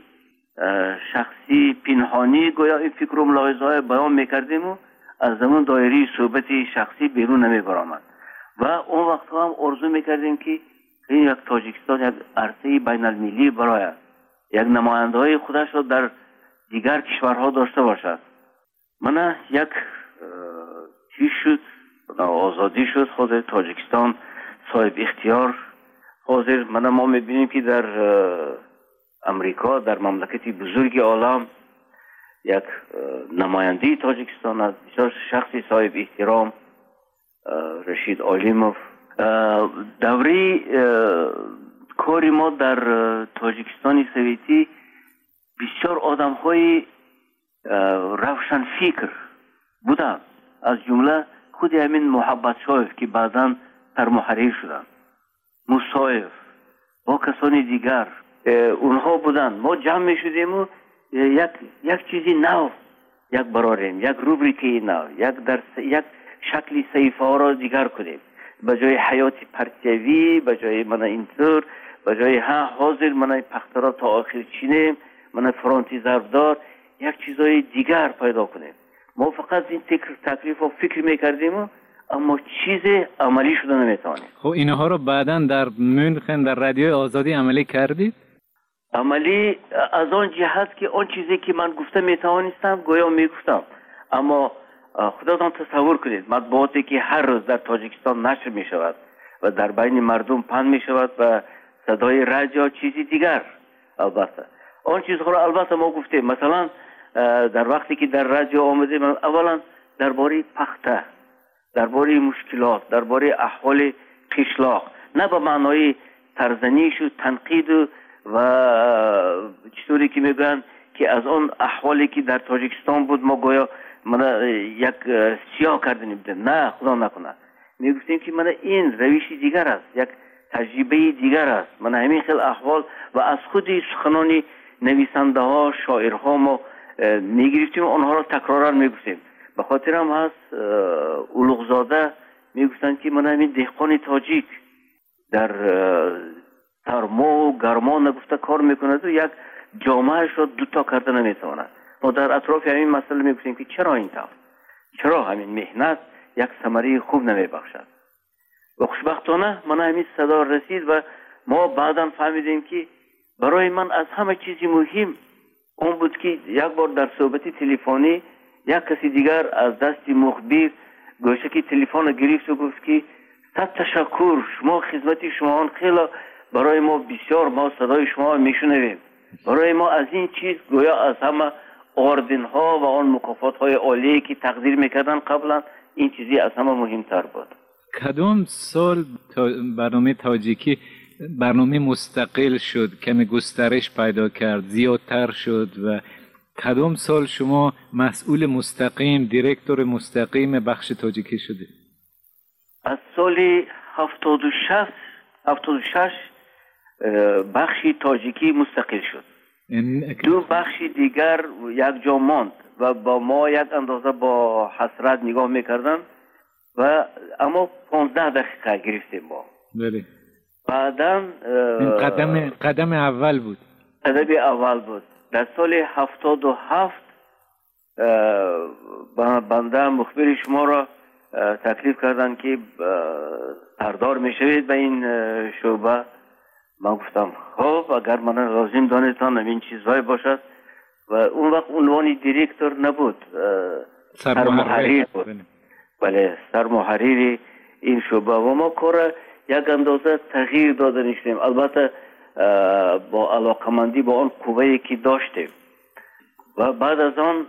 شخصی پنهانی گویا این فکر و ملاحظه های بیان میکردیم و از زمان دایره صحبت شخصی بیرون نمی برآمد. و اون وقت هم آرزو میکردیم که این یک تاجیکستان یک عرصه بین المللی برای یک نماینده های خودش را در دیگر کشورها داشته باشد. من یک چی شد، آزادی شد، خود تاجیکستان صاحب اختیار. حاضر من ما میبینیم که در امریکا، در مملکتی بزرگ عالم، یک نماینده تاجیکستان از بسیار شخصی صاحب احترام رشید آلیموف. دوره کاری ما در تاجیکستان سویتی بسیار آدم های روشن فکر بودن، از جمله خود همین محبت شایف که بعداً سرمحریر شدن، مصائف با کسانی دیگر اونها بودن. ما جمع می شدیم و یک یک چیزی نو یک براریم، یک روبریکی نو، یک در یک شکلی صحیفه ها را دیگر کنیم. به جای حیات پرتیوی، به جای من اینطور، به جای ها حاضر من پخترا تا آخر چینیم، من فرانتی ضربدار، یک چیزای دیگر پیدا کنیم. ما فقط این فکر تکلیف و فکر میکردیم اما چیز عملی شده نمیتوانیم. خب اینها رو بعداً در مونخن در رادیوی آزادی عملی کردید؟ عملی از آن جهت که آن چیزی که من گفته میتوانستم گویا میگفتم. اما خودتان تصور کنید مطبوعاتی که هر روز در تاجیکستان نشر میشود و در بین مردم پخش میشود و صدای رادیو چیزی دیگر. البته آن چیزها را البته ما گفتیم. مثلا در وقتی که در رادیو آمدیم اولا درباره پخته، درباره مشکلات، درباره احوال قشلاق، نه به معنای ترزنیش و تنقید و, و چطوری که میگن که از آن احوالی که در تاجیکستان بود ما گویا من یک سیاه کردنیم بودیم. نه خدا نکنه، میگفتیم که من این روشی دیگر است، یک تجربه دیگر است. من همین خیل احوال و از خودی سخنانی نویسنده ها، شاعرها ما میگرفتیم، آنها را تکرارا میگفتیم. به خاطر هم هست اولوغزاده میگفتن که من همین دهقان تاجیک در سرما و گرما نگفته کار میکند و یک جامعه را دوتا کرده نمیتواند. ما در اطراف همین مسئله میگفتیم که چرا این طور، چرا همین مهنت یک ثمره خوب نمیبخشد. و خوشبختانه من همین صدا رسید و ما بعدا فهمیدیم که برای من از همه چیزی مهم اون بود که یک بار در صحبت تلفنی یک کسی دیگر از دست مخبر گوشه که تلفن گرفت و گفت که صد تشکر، شما خدمت شما خیلی برای ما بسیار، ما صدای شما میشنویم. برای ما از این چیز گویا از همه آردن ها و آن مکافات های عالی که تقدیر میکردن قبلا این چیزی از همه مهمتر بود. کدام سال برنامه تاجیکی برنامه مستقل شد، کمی گسترش پیدا کرد، زیادتر شد و کدام سال شما مسئول مستقیم، دیرکتور مستقیم بخش تاجیکی شدید؟ از سال هفتاد و شش هفتاد و شش بخشی تاجیکی مستقل شد. دو بخش دیگر یک جا ماند و با ما یک اندازه با حسرت نگاه میکردن و اما پانزده دقیقه گرفتیم با. بله. بعداً قدم قدم اول بود. قدم اول بود. در سال هفتاد و هفت بنده مخبر شما را تکلیف کردن که سردار میشوید به این شعبه. من گفتم خب اگر من لازم دانستان این چیزهای باشد و اون وقت عنوان دیرکتور نبود، سرمحریر بود. بله سرمحریر این شعبه و ما کار یک اندازه تغییر داده نیستیم. البته با علاقمندی با آن قوه‌ای که داشتیم و بعد از آن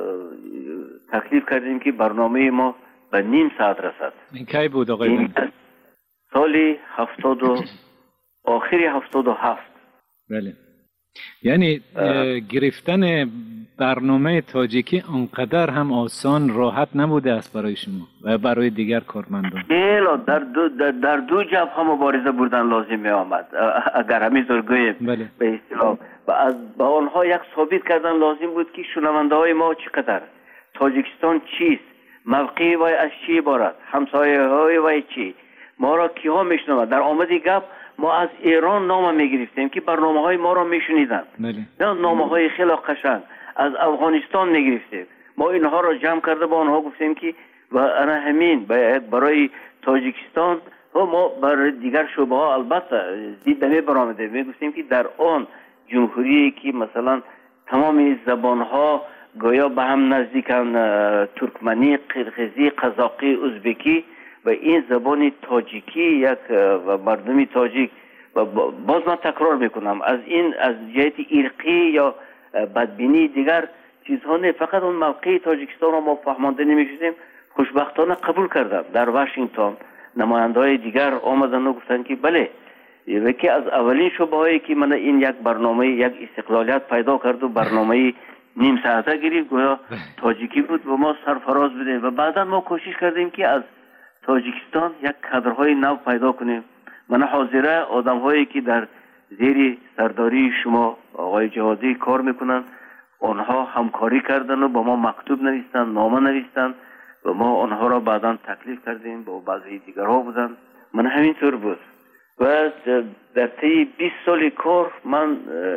تکلیف کردیم که برنامه ما به نیم ساعت رسد. این کی بود آقای؟ سالی هفتاد و آخری هفتاد و هفت. بله. یعنی گرفتن برنامه تاجیکی انقدر هم آسان راحت نبوده است برای شما و برای دیگر کارمندان. خیلی در دو در, در دو جبهه مبارزه بردن لازم می آمد اگر همینطور گوییم. بله. به اصطلاح و از با آنها یک ثابت کردن لازم بود که شنونده های ما چقدر، تاجیکستان چیست، موقعی وای از چی عبارت، همسایه های وای چی، ما را کیها میشنوند. در آمدی گپ ما از ایران نام میگرفتیم که برنامه های ما را میشنیدن. بله. نه نامه های خیلی قشنگ از افغانستان میگرفتیم. ما اینها را جمع کرده با آنها گفتیم که و انا همین برای تاجیکستان و ما برای دیگر شعبه ها البته دید نمی برآمده. می گفتیم که در آن جمهوری که مثلا تمام زبان ها گویا به هم نزدیکن، ترکمنی، قرقیزی، قزاقی، ازبکی و این زبان تاجیکی یک و مردمی تاجیک و باز من تکرار میکنم از این از جهت ارقی یا بدبینی دیگر چیزها نه، فقط اون موقع تاجیکستان را ما فهمانده نمیشدیم. خوشبختانه قبول کردم. در واشنگتن نماینده‌های دیگر آمدن و گفتن که بله یکی از اولین شعبه هایی که من این یک برنامه یک استقلالیت پیدا کرد و برنامه نیم ساعته گرفت گویا تاجیکی بود و ما سرفراز بدیم و بعدا ما کوشش کردیم که از تاجیکستان یک کادرهای نو پیدا کنیم. من حاضره آدم هایی که در زیر سرداری شما آقای جهادی کار میکنن آنها همکاری کردن و با ما مکتوب نوشتن، نامه نوشتن و ما آنها را بعدا تکلیف کردیم با بعضی دیگرها بودن. من همینطور بود و در طی بیست سال کار من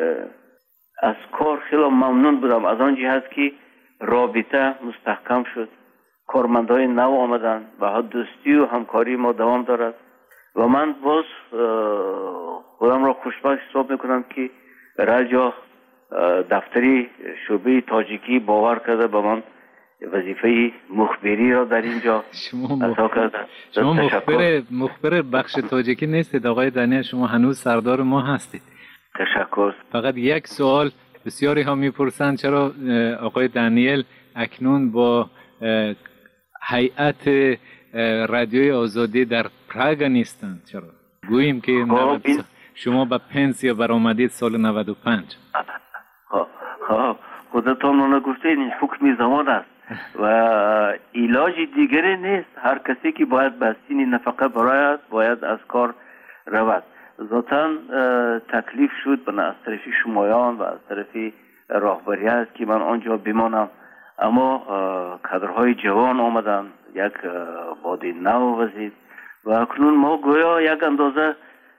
از کار خیلی ممنون بودم از آن جهت که رابطه مستحکم شد، کارمندای نو آمدن و دوستی و همکاری ما دوام دارد و من باز خودم را خوشبخت حساب میکنم که رجا دفتری شعبه تاجیکی باور کرده به من وظیفه مخبری را در اینجا ادا کرده. شما مخبر مخبر بخش تاجیکی نیستید آقای دانیل، شما هنوز سردار ما هستید. تشکر. فقط یک سوال بسیاری ها میپرسند چرا آقای دانیل اکنون با هیئت رادیوی آزادی در پراگ نیستند؟ چرا گوییم که شما به پنسیا برآمدید سال نود و پنج. خودتان اون گفتید این حکم زمان است و علاج دیگری نیست. هر کسی که باید به سین نفقه برآید باید از کار رود. ذاتاً تکلیف شد به از طرف شمایان و از طرف راهبریت که من آنجا بمانم، اما کادرهای جوان آمدن، یک باد نو وزید و اکنون ما گویا یک اندازه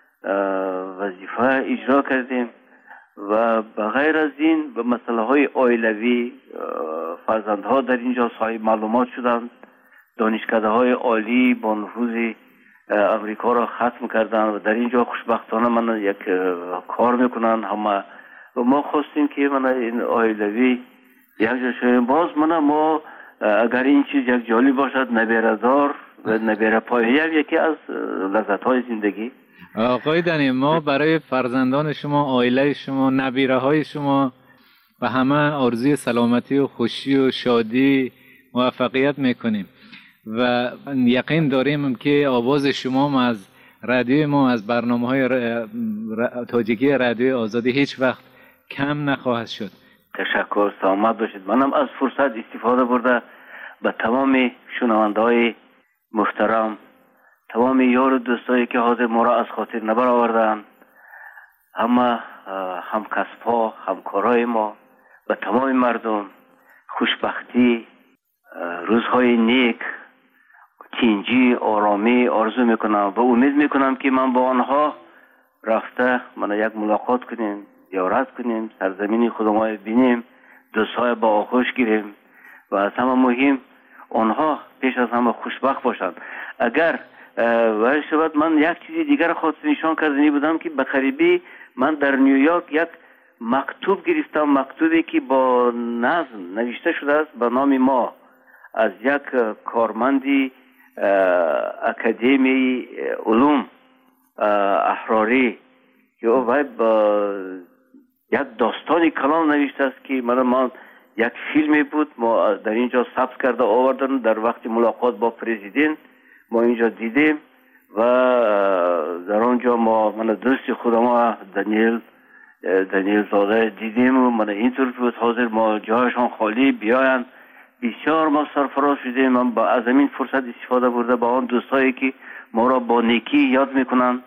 وظیفه اجرا کردیم و بغیر از این به مسئله های عائلوی فرزندها در اینجا صاحب معلومات شدند، دانشکده های عالی با نفوذ امریکا را ختم کردن و در اینجا خوشبختانه من یک کار میکنن همه و ما خواستیم که من این عائلوی یک جا شویم. باز من ما اگر این چیز یک جالب باشد نبیردار و نبیره پایه یکی از لذت های زندگی. آقای دنی ما برای فرزندان شما، عائله شما، نبیره های شما و همه آرزوی سلامتی و خوشی و شادی موفقیت میکنیم و یقین داریم که آواز شما از رادیو ما از برنامه های تاجیکی رادیو آزادی هیچ وقت کم نخواهد شد. تشکر، سلامت باشید. منم از فرصت استفاده برده به تمام شنونده های محترم، تمام یار و دوستایی که حاضر ما را از خاطر نبر آوردن، همه همکسب ها، همکارای ما و تمام مردم خوشبختی، روزهای نیک، تینجی، آرامی آرزو میکنم و امید میکنم که من با آنها رفته من یک ملاقات کنیم، زیارت کنیم، سرزمین خودمان بینیم، دوستای با آغوش گیریم و از همه مهم آنها پیش از همه خوشبخت باشند. اگر و شاید من یک چیزی دیگر خواست نشان کردنی بودم که به قریبی من در نیویورک یک مکتوب گرفتم، مکتوبی که با نظم نوشته شده است به نام ما از یک کارمندی اکادمی علوم احراری که او با یک داستانی کلان نوشته است که من من یک فیلمی بود ما در اینجا ثبت کرده آوردن. در وقت ملاقات با پرزیدنت ما اینجا دیدیم و در آنجا ما من دوست خودم دانیل دانیل زاده دیدیم و من اینطور بود حاضر ما جایشان خالی بیاین. بسیار ما سرفراز شدیم. من با از این فرصت استفاده برده با آن دوستایی که ما را با نیکی یاد میکنن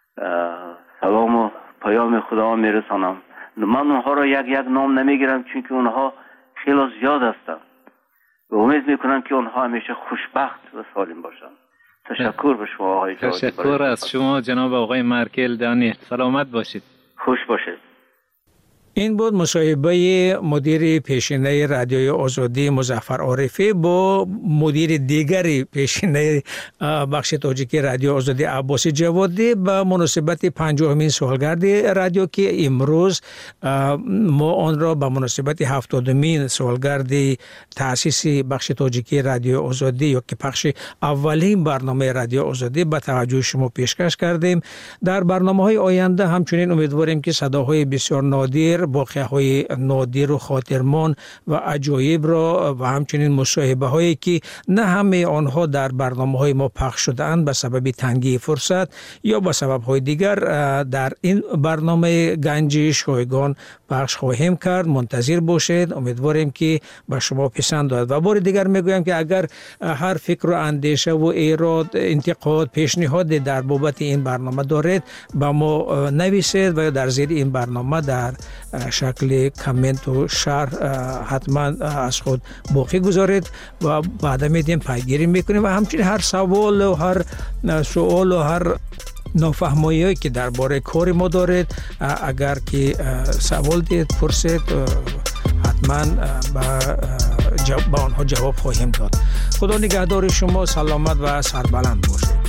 سلام و پیام خدا میرسانم. من اونها را یک یک نام نمیگیرم چون که اونها خیلی زیاد هستند و امید میکنم که اونها همیشه خوشبخت و سالم باشند. تشکر به شما آقای جوادی. تشکر از شما جناب آقای مارکل دانیل. سلامت باشید. خوش باشید. این بود مصاحبه مدیر پیشینه رادیوی آزادی مظفر عارفی با مدیر دیگری پیشینه بخش تاجیکی رادیو آزادی عباس جوادی به مناسبت پنجاهمین سالگرد رادیو که امروز ما آن را به مناسبت هفتادمین سالگرد تأسیس بخش تاجیکی رادیو آزادی یا که پخش اولین برنامه رادیو آزادی به توجه شما پیشکش کردیم. در برنامه‌های آینده همچنین امیدواریم که صداهای بسیار نادر، واقعه های نادر و خاطرمان و عجایب را و همچنین مصاحبه هایی که نه همه آنها در برنامه های ما پخش شدند به سبب تنگی فرصت یا به سبب های دیگر در این برنامه گنج شایگان پخش خواهیم کرد. منتظر باشید. امیدواریم که به شما پسند آید. و بار دیگر میگویم که اگر هر فکر و اندیشه و ایراد، انتقاد، پیشنهاد در بابت این برنامه دارید با ما نویسید و در زیر این برنامه در شکل کامنت و شرح حتما از خود باقی گذارید و بعد میدیم پیگیری میکنیم و همچنین هر سوال و هر سوال و هر نافهمایی که درباره کار ما دارید اگر که سوال دید پرسید حتما با آنها جواب خواهیم داد. خدا نگهدار شما. سلامت و سربلند باشید.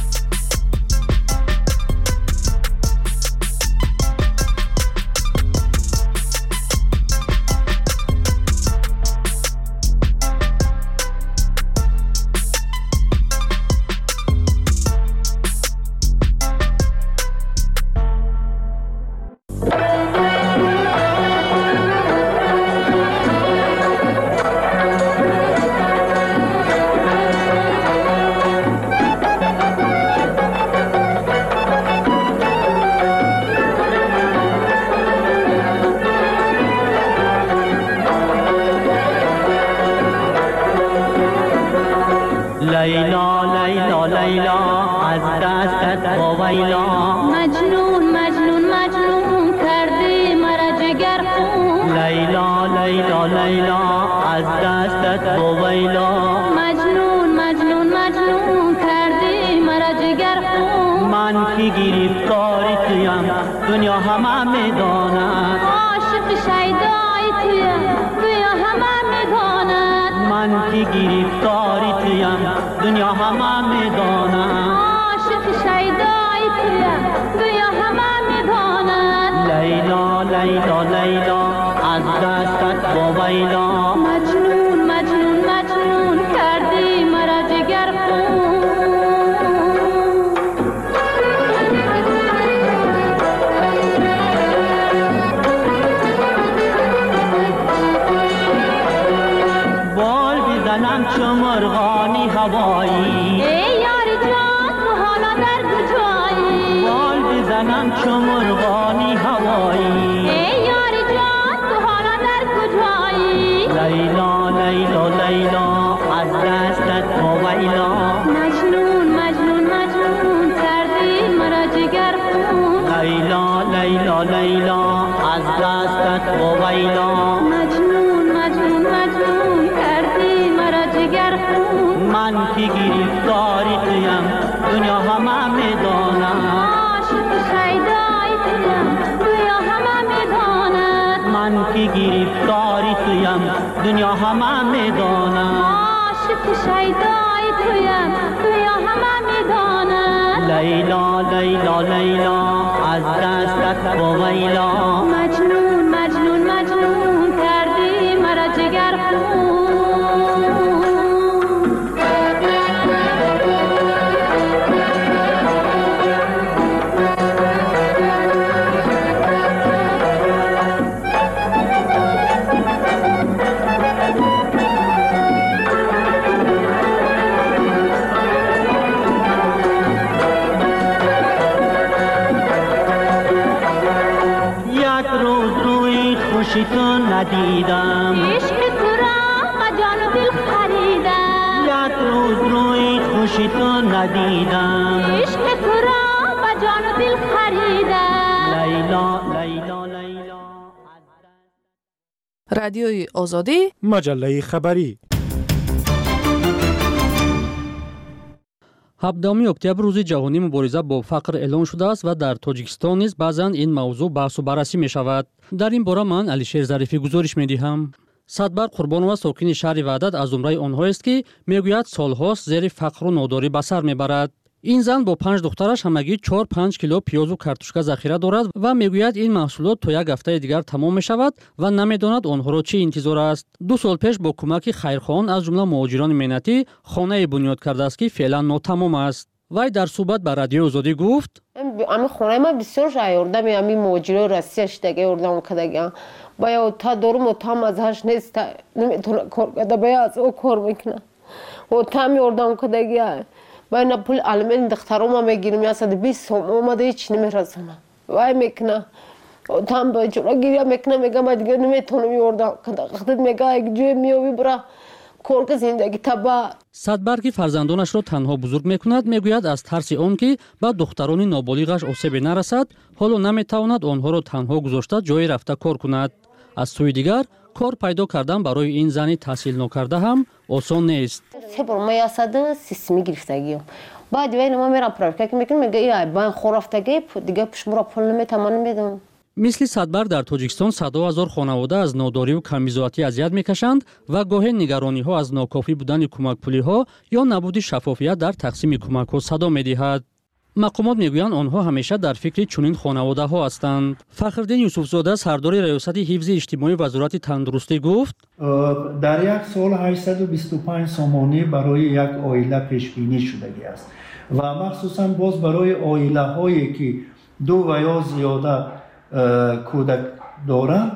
دنیا همه میدانم عاشق شیدای تویم تویا همه میدانم لیلا لیلا لیلا از دستت ویلا مجنون مجنون مجنون کردی مرا جگر خون ندیدم عشق تو را با جان و دل خریدم یک روز روی خوشی تو ندیدم عشق تو را با جان و دل خریدم لیلا لیلا لیلا. رادیوی آزادی مجله خبری. ҳабдуми октябр рӯзи ҷаҳонии мубориза бо фақр эълон шудааст ва дар тоҷикистон низ баъзан ин мавзӯъ баҳсу баррасӣ мешавад. дар ин бора ман алишер зарифӣ гузориш медиҳам. садбар қурбонова сокини шаҳри ваҳдат аз зумраи онҳоест ки мегӯяд солҳост зери фақру нодорӣ ба сар мебарад. ин зан бо панҷ духтараш ҳамагӣ чор панҷ кило пиёзу картошка захира дорад ва мегӯяд ин маҳсулот то як ҳафтаи дигар тамом мешавад ва намедонад онҳоро чӣ интизор аст. ду сол пеш бо кӯмаки хайрхоҳон аз ҷумла муҳоҷирони меҳнатӣ хонае бунёд кардааст ки феълан нотамом аст. вай дар суҳбат ба радиои озодӣ гуфт: ами хонаи ман бисёр аёрдами ами муҳоҷирои россия шидаги ёрдам кардагиам бая та дорум отам азҳаш нест наметавона кор карда бая аз о кор мекунам отам ёрдам кардагия байна пули алимени духтарома мегирам ясади бист сом омада ҳеч намерасонам вай мекунам отам бачора гирия мекунам мегам дигар наметавонам ёрдам када вақтит мега як ҷое меёви бира корки зиндаги таба. садбар ки фарзандонашро танҳо бузург мекунад мегӯяд аз тарси он ки ба духтарони ноболиғаш осебе нарасад ҳоло наметавонад онҳоро танҳо гузошта ҷое рафта кор кунад. аз сӯи дигар кор пайдо кардан барои ин зани таҳсил нокарда ҳам осон нест. се бор ма ясади системи гирифтагиам баъд вайна ма мерам проверка ки мекунам мега ай бан хорафтаги дигар пушмура пул наметавонам намедонам. мисли садбар дар тоҷикистон садо ҳазор хонавода аз нодориву камбизоатӣ азият мекашанд ва гоҳе нигарониҳо аз нокофӣ будани кӯмакпулиҳо ё набуди шаффофият дар тақсими кӯмакҳо садо медиҳад. мақомот мегӯянд онҳо ҳамеша дар фикри чунин хонаводаҳо ҳастанд. фахриддин юсуфзода сардори раёсати ҳифзи иҷтимоӣ вазорати тандурустӣ гуфт: дар як сол ҳаштсаду бисту панҷ сомонӣ барои як оила пешбинӣ шудагӣ аст ва махсусан боз барои оилаҳое ки ду ва ё зиёда кӯдак доранд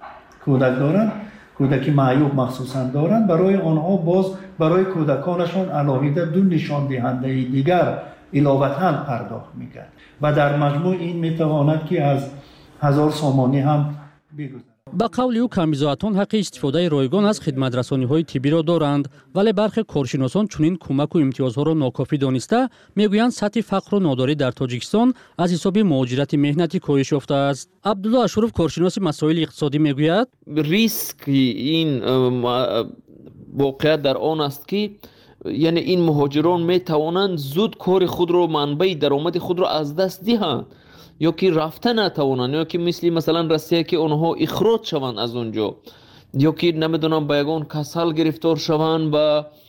кӯдак доранд кӯдаки маъюб махсусан доранд барои онҳо боз барои кӯдаконашон алоҳида ду нишондиҳандаи дигар иловатан пардохт мекард ва дар маҷмӯъ ин метавонад ки аз ҳазор сомонӣ ҳам бигузарад. ба қавли ӯ камбизоатон ҳаққи истифодаи ройгон аз хидматрасониҳои тиббиро доранд, вале бархе коршиносон чунин кӯмаку имтиёзҳоро нокофӣ дониста мегӯянд сатҳи фақру нодорӣ дар Тоҷикистон аз ҳисоби муҳоҷирати меҳнатӣ коҳиш ёфтааст. абдулло ашуров коршиноси масоили иқтисодӣ мегӯяд: риски ин воқеият дар он аст ки яъне ин муҳоҷирон метавонанд зуд кори худро манбаи даромади худро аз даст диҳанд ё ки рафта натавонанд ё ки мисли масалан Россия ки онҳо ихроҷ шаванд аз он ҷо ё ки намедонам ба ягон касал гирифтор шаванд ба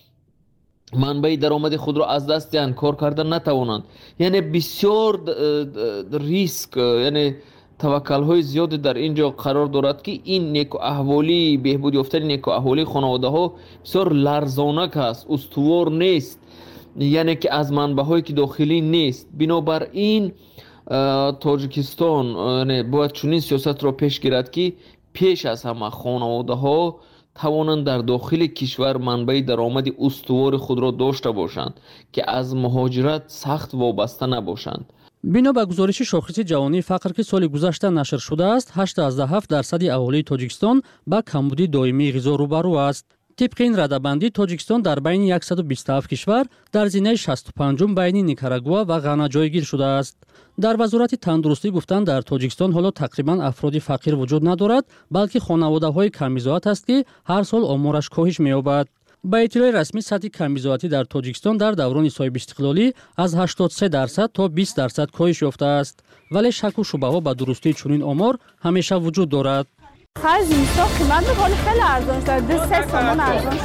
манбаи даромади худро аз даст диҳанд, кор карда натавонанд. яъне бисёр риск яъне таваккалҳои зиёде дар ин ҷо қарор дорад ки ин некоаҳволӣ беҳбуд ёфтани некоаҳволии хонаводаҳо бисёр ларзонак аст, устувор нест, яъне ки аз манбаъҳое ки дохилӣ нест. бинобар ин Тоҷикистон бояд чунин сиёсатро пеш гирад ки пеш аз ҳама хонаводаҳо тавонанд дар дохили кишвар манбаи даромади устувори худро дошта бошанд ки аз муҳоҷират сахт вобаста набошанд. бино ба гузориши шохиси ҷавонии фақр ки соли гузашта нашр шудааст, ҳаштод и ҳафт дарсади аҳолии Тоҷикистон ба камбудии доимии ғизо рӯбарӯ аст. тибқи ин радабандӣ Тоҷикистон дар байни яксаду бисту ҳафт кишвар дар зинаи шасту панҷум байни Никарагуа ва Ғана ҷойгир шудааст. дар вазорати тандурустӣ гуфтанд дар Тоҷикистон ҳоло тақрибан афроди фақир вуҷуд надорад, балки хонаводаҳои камбизоат аст ки ҳар сол омораш коҳиш меёбад. ба иттилои расмӣ сатҳи камбизоатӣ дар Тоҷикистон дар даврони соҳибистиқлолӣ аз ҳаштод и се дарсад то бист дарсад коҳиш ёфтааст, вале шаку шубҳаҳо ба дурустии чунин омор ҳамеша вуҷуд дорад. خرج زمستان قیمت میکنه خیلی ارزان شده ده سه سامان ارزان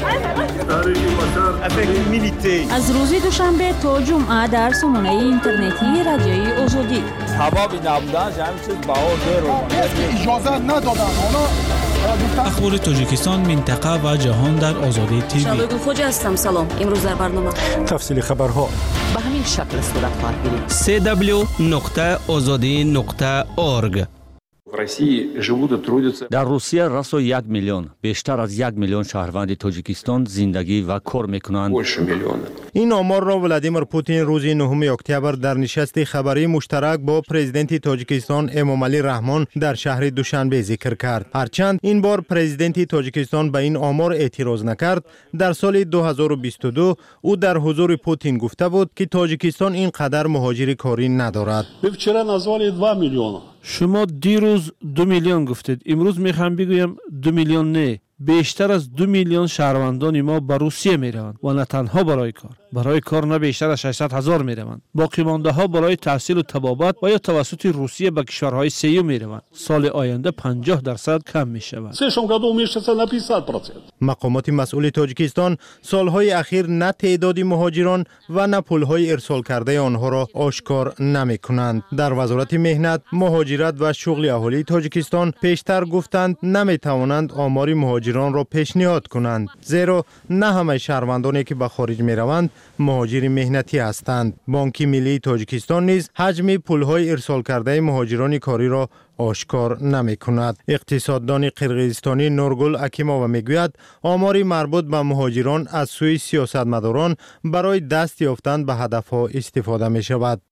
شده. از روز دوشنبه تا جمعه در سامانه اینترنتی رادیوی آزادی سبب نبودن همین چیز بهار دیر اجازه ندادن اونا اخبار تاجیکستان منطقه و جهان در آزادی تیوی. شادو خوجا هستم. سلام. امروز در برنامه تفصیل خبرها به همین شکل صورت خواهد گرفت. سی دبلیو نقطه آزادی نقطه орг. дар русия расо як миллион бештар аз як миллион шаҳрванди тоҷикистон зиндагӣ ва кор мекунанд. این آمار را ولادیمیر پوتین روز نهم اکتبر در نشست خبری مشترک با پرزیدنت تاجیکستان امامعلی رحمان در شهر دوشنبه ذکر کرد. هرچند این بار پرزیدنت تاجیکستان به این آمار اعتراض نکرد، در سال دو هزار و بیست و دو او در حضور پوتین گفته بود که تاجیکستان اینقدر مهاجر کاری ندارد. شما دیروز دو میلیون گفتید، امروز میخوام بگویم دو میلیون نه. بیشتر از دو میلیون شهروندان ما به روسیه میروند و نه تنها برای کار، برای کار نه بیشتر از ششصد هزار میروند. باقی مانده ها برای تحصیل و طبابت و یا توسط روسیه به کشورهای سیوم میروند. سال آینده پنجاه درصد کم میشود. مقامات مسئول تاجیکستان سالهای اخیر نه تعداد مهاجران و نه پولهای ارسال کرده آنها را آشکار نمیکنند. در وزارت مهنت، مهاجرت و شغل اهالی تاجیکستان پیشتر گفتند نمیتوانند آمار مهاجران را پیشنهاد کنند، زیرا نه همه شهروندانی که به خارج می روند مهاجر مهنتی هستند. بانک ملی تاجیکستان نیز حجم پولهای ارسال کرده مهاجران کاری را آشکار نمی کند. اقتصاددان قرقیزستانی نورگل اکیمووا میگوید آماری مربوط به مهاجران از سوی سیاستمداران برای دست یافتن به هدفها استفاده می شود.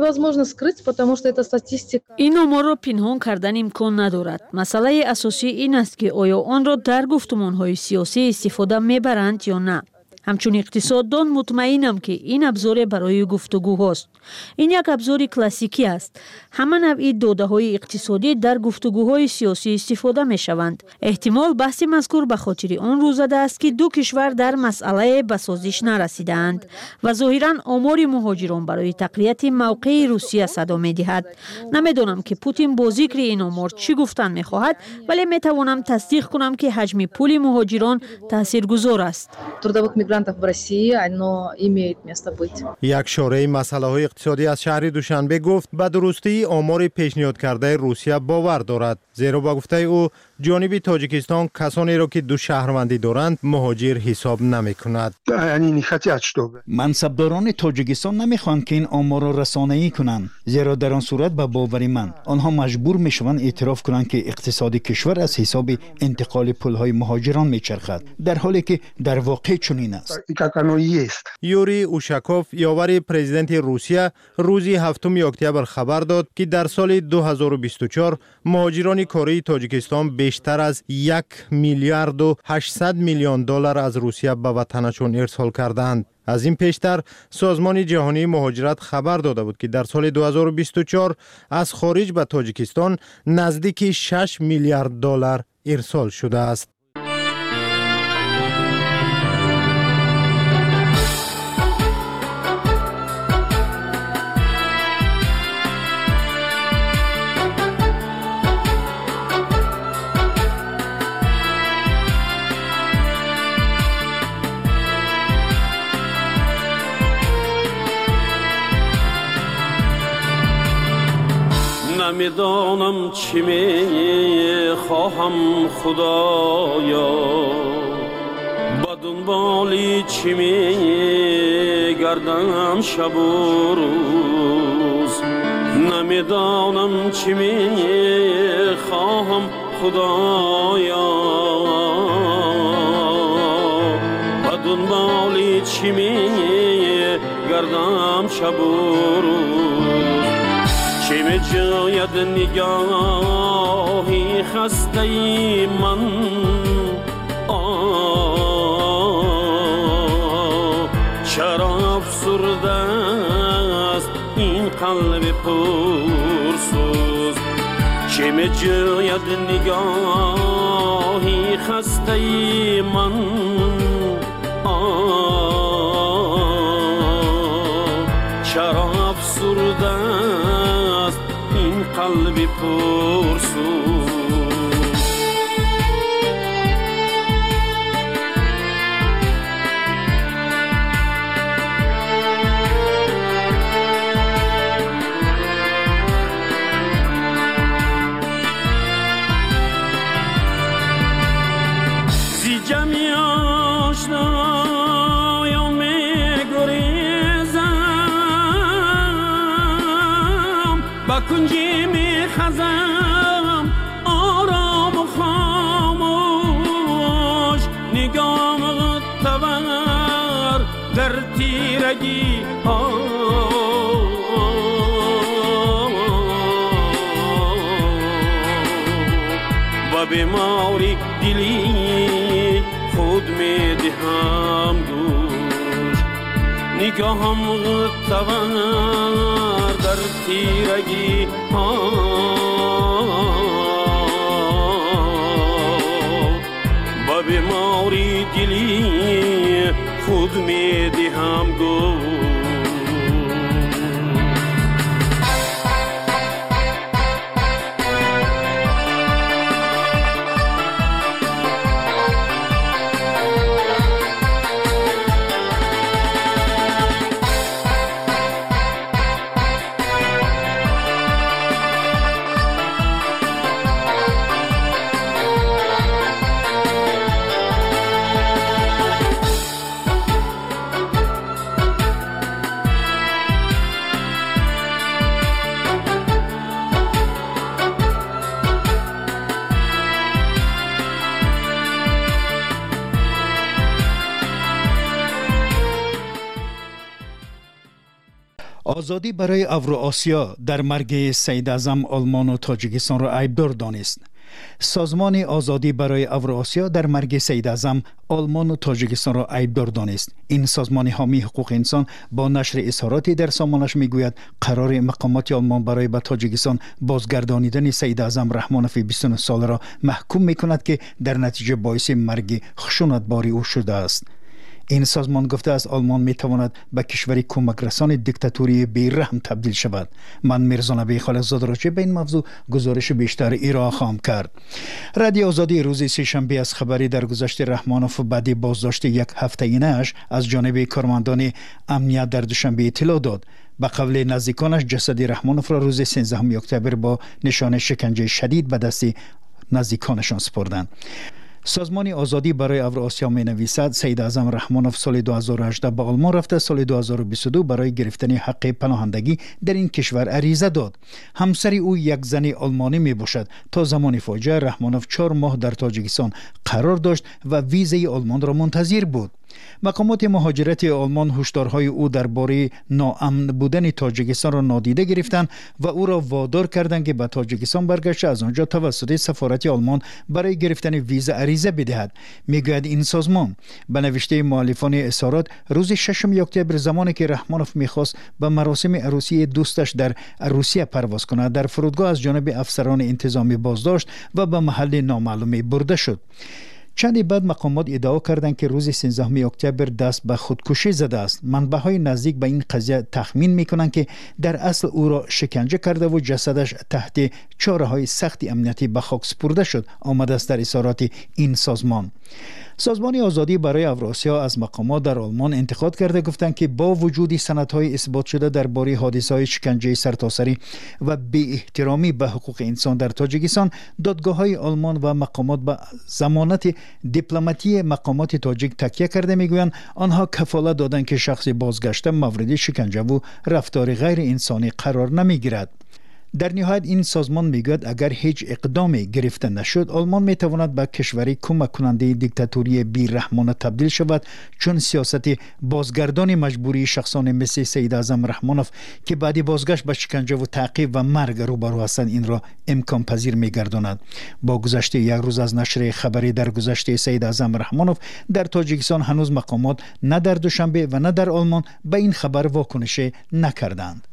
این آمار را پنهان کردن امکان ندارد. مسئله اساسی این است که آیا آن را در گفتمان‌های سیاسی استفاده میبرند یا نه. همچون اقتصاددان مطمئنم که این ابزار برای گفتگو هست. این یک ابزار کلاسیکی است. همه نوعی داده های اقتصادی در گفتگوهای سیاسی استفاده می شوند. احتمال بحث مذکور به خاطر آن روز زده است که دو کشور در مسئله به سازش نرسیدند و ظاهرا آمار مهاجران برای تقویت موقع روسیه صدا می دهد. نمیدانم که پوتین با ذکر این آمار چی گفتن می خواهد، ولی می توانم تصدیق کنم که حجم پول مهاجران تاثیرگذار است. یک شورای مسئله های اقتصادی از شهر دوشنبه گفت به درستی آمار پیشنهاد کرده روسیه باور دارد، زیرا با گفته او جانب تاجیکستان کسانی را که دو شهروندی دارند مهاجر حساب نمی کند. منصبداران تاجیکستان نمیخواهند که این آمار را رسانه‌ای کنند، زیرا در آن صورت به باور من آنها مجبور میشوند اعتراف کنند که اقتصاد کشور از حساب انتقال پولهای مهاجران میچرخد، در حالی که در واقع چنین است. یوری اوشاکوف یاور پرزیدنت روسیه روزی هفتم اکتبر خبر داد که در سال دو هزار و بیست و چهار مهاجران کاری تاجیکستان بیشتر از یک میلیارد و هشتصد میلیون دلار از روسیه به وطنشان ارسال کردند. از این پیشتر سازمان جهانی مهاجرت خبر داده بود که در سال دو هزار و بیست و چهار از خارج به تاجیکستان نزدیک شش میلیارد دلار ارسال شده است. نمیدانم چی می خواهم خدایا، با دنبالی چی می گردم شب و روز. نمیدانم چی می خواهم خدایا، با دنبالی چی می گردم شب و روز. چه می جاید نگاهی خسته ای من، چرا افسرده است این قلب پرسوز. چه می جاید نگاهی خسته ای من، چرا افسرده است این قلب پرسوز. زی جمعی آشنایا می گریزم، با کنجی می خزم آرام و خاموش. نگام تبر در تیرگی ها و بیماری دلی خود می دهم دوش نگاهم تور در تیرگی ها و بیماری دلی خود می دهم دوش آزادی برای اوراسیا در مرگ سید اعظم آلمان و تاجیکستان را عیبدار دانست. سازمان آزادی برای اوراسیا در مرگ سید اعظم آلمان و تاجیکستان را عیبدار دانست. این سازمان حامی حقوق انسان با نشر اظهاراتی در سامانش میگوید قرار مقامات آلمان برای به تاجیکستان بازگردانیدن سید اعظم رحمانوف بیست و نه ساله را محکوم میکند که در نتیجه باعث مرگ خشونتباری او شده است. این سازمان گفته است آلمان می تواند به کشوری کمک رسان دیکتاتوری بی‌رحم تبدیل شود. من میرزا نبی خالقزاده را چه به این موضوع گزارش بیشتر ایران خواهم کرد. رادیو آزادی روز سه‌شنبه از خبری درگذشت رحمانوف بعد بازداشت یک هفته اینش از جانب کارمندان امنیت در دوشنبه اطلاع داد. به قول نزدیکانش جسد رحمانوف را روز سیزدهم اکتبر با نشان شکنجه شدید به دست نزدیکانشان سپردند. سازمان آزادی برای اوراسیا می نویسد سید اعظم رحمانوف سال دو هزار و هجده به آلمان رفته، سال دو هزار و بیست و دو برای گرفتن حق پناهندگی در این کشور عریضه داد. همسر او یک زن آلمانی می باشد. تا زمان فاجعه رحمانوف چهار ماه در تاجیکستان قرار داشت و ویزای آلمان را منتظر بود. مقامات مهاجرت آلمان هشدارهای او درباره ناامن بودن تاجیکستان را نادیده گرفتند و او را وادار کردند که به تاجیکستان برگشته از آنجا توسط سفارت آلمان برای گرفتن ویزا عریضه بدهد. میگوید این سازمان به نوشته مؤلفان اظهارات روز ششم اکتبر زمانی که رحمانوف میخواست به مراسم عروسی دوستش در روسیه پرواز کند در فرودگاه از جانب افسران انتظامی بازداشت و به محل نامعلومی برده شد. چندی بعد مقامات ادعا کردند که روز سیزدهم اکتبر دست به خودکشی زده است. منبع‌های نزدیک به این قضیه تخمین می‌کنند که در اصل او را شکنجه کرده و جسدش تحت چاره‌های سخت امنیتی به خاک سپرده شد. آمده است در اظهارات این سازمان. سازمان آزادی برای اوراسیا از مقامات در آلمان انتقاد کرده، گفتند که با وجود سندهای اثبات شده درباره حادثه‌های شکنجه سرتاسری و بی احترامی به حقوق انسان در تاجیکستان، دادگاه‌های آلمان و مقامات به ضمانت دیپلماتی مقامات تاجیک تکیه کرده. میگویند آنها کفالت دادند که شخص بازگشته مورد شکنجه و رفتار غیر انسانی قرار نمیگیرد. در نهایت این سازمان میگوید اگر هیچ اقدامی گرفته نشد آلمان میتواند به کشوری کمک کننده دیکتاتوری بی‌رحمانه تبدیل شود، چون سیاست بازگردانی مجبوری شخصان مثل سید اعظم رحمانوف که بعد بازگشت به شکنجه و تعقیب و مرگ روبرو هستند این را امکان پذیر میگرداند. با گذشت یک روز از نشر خبری در گذشت سید اعظم رحمانوف در تاجیکستان هنوز مقامات نه در دوشنبه و نه در آلمان به این خبر واکنش نکردند.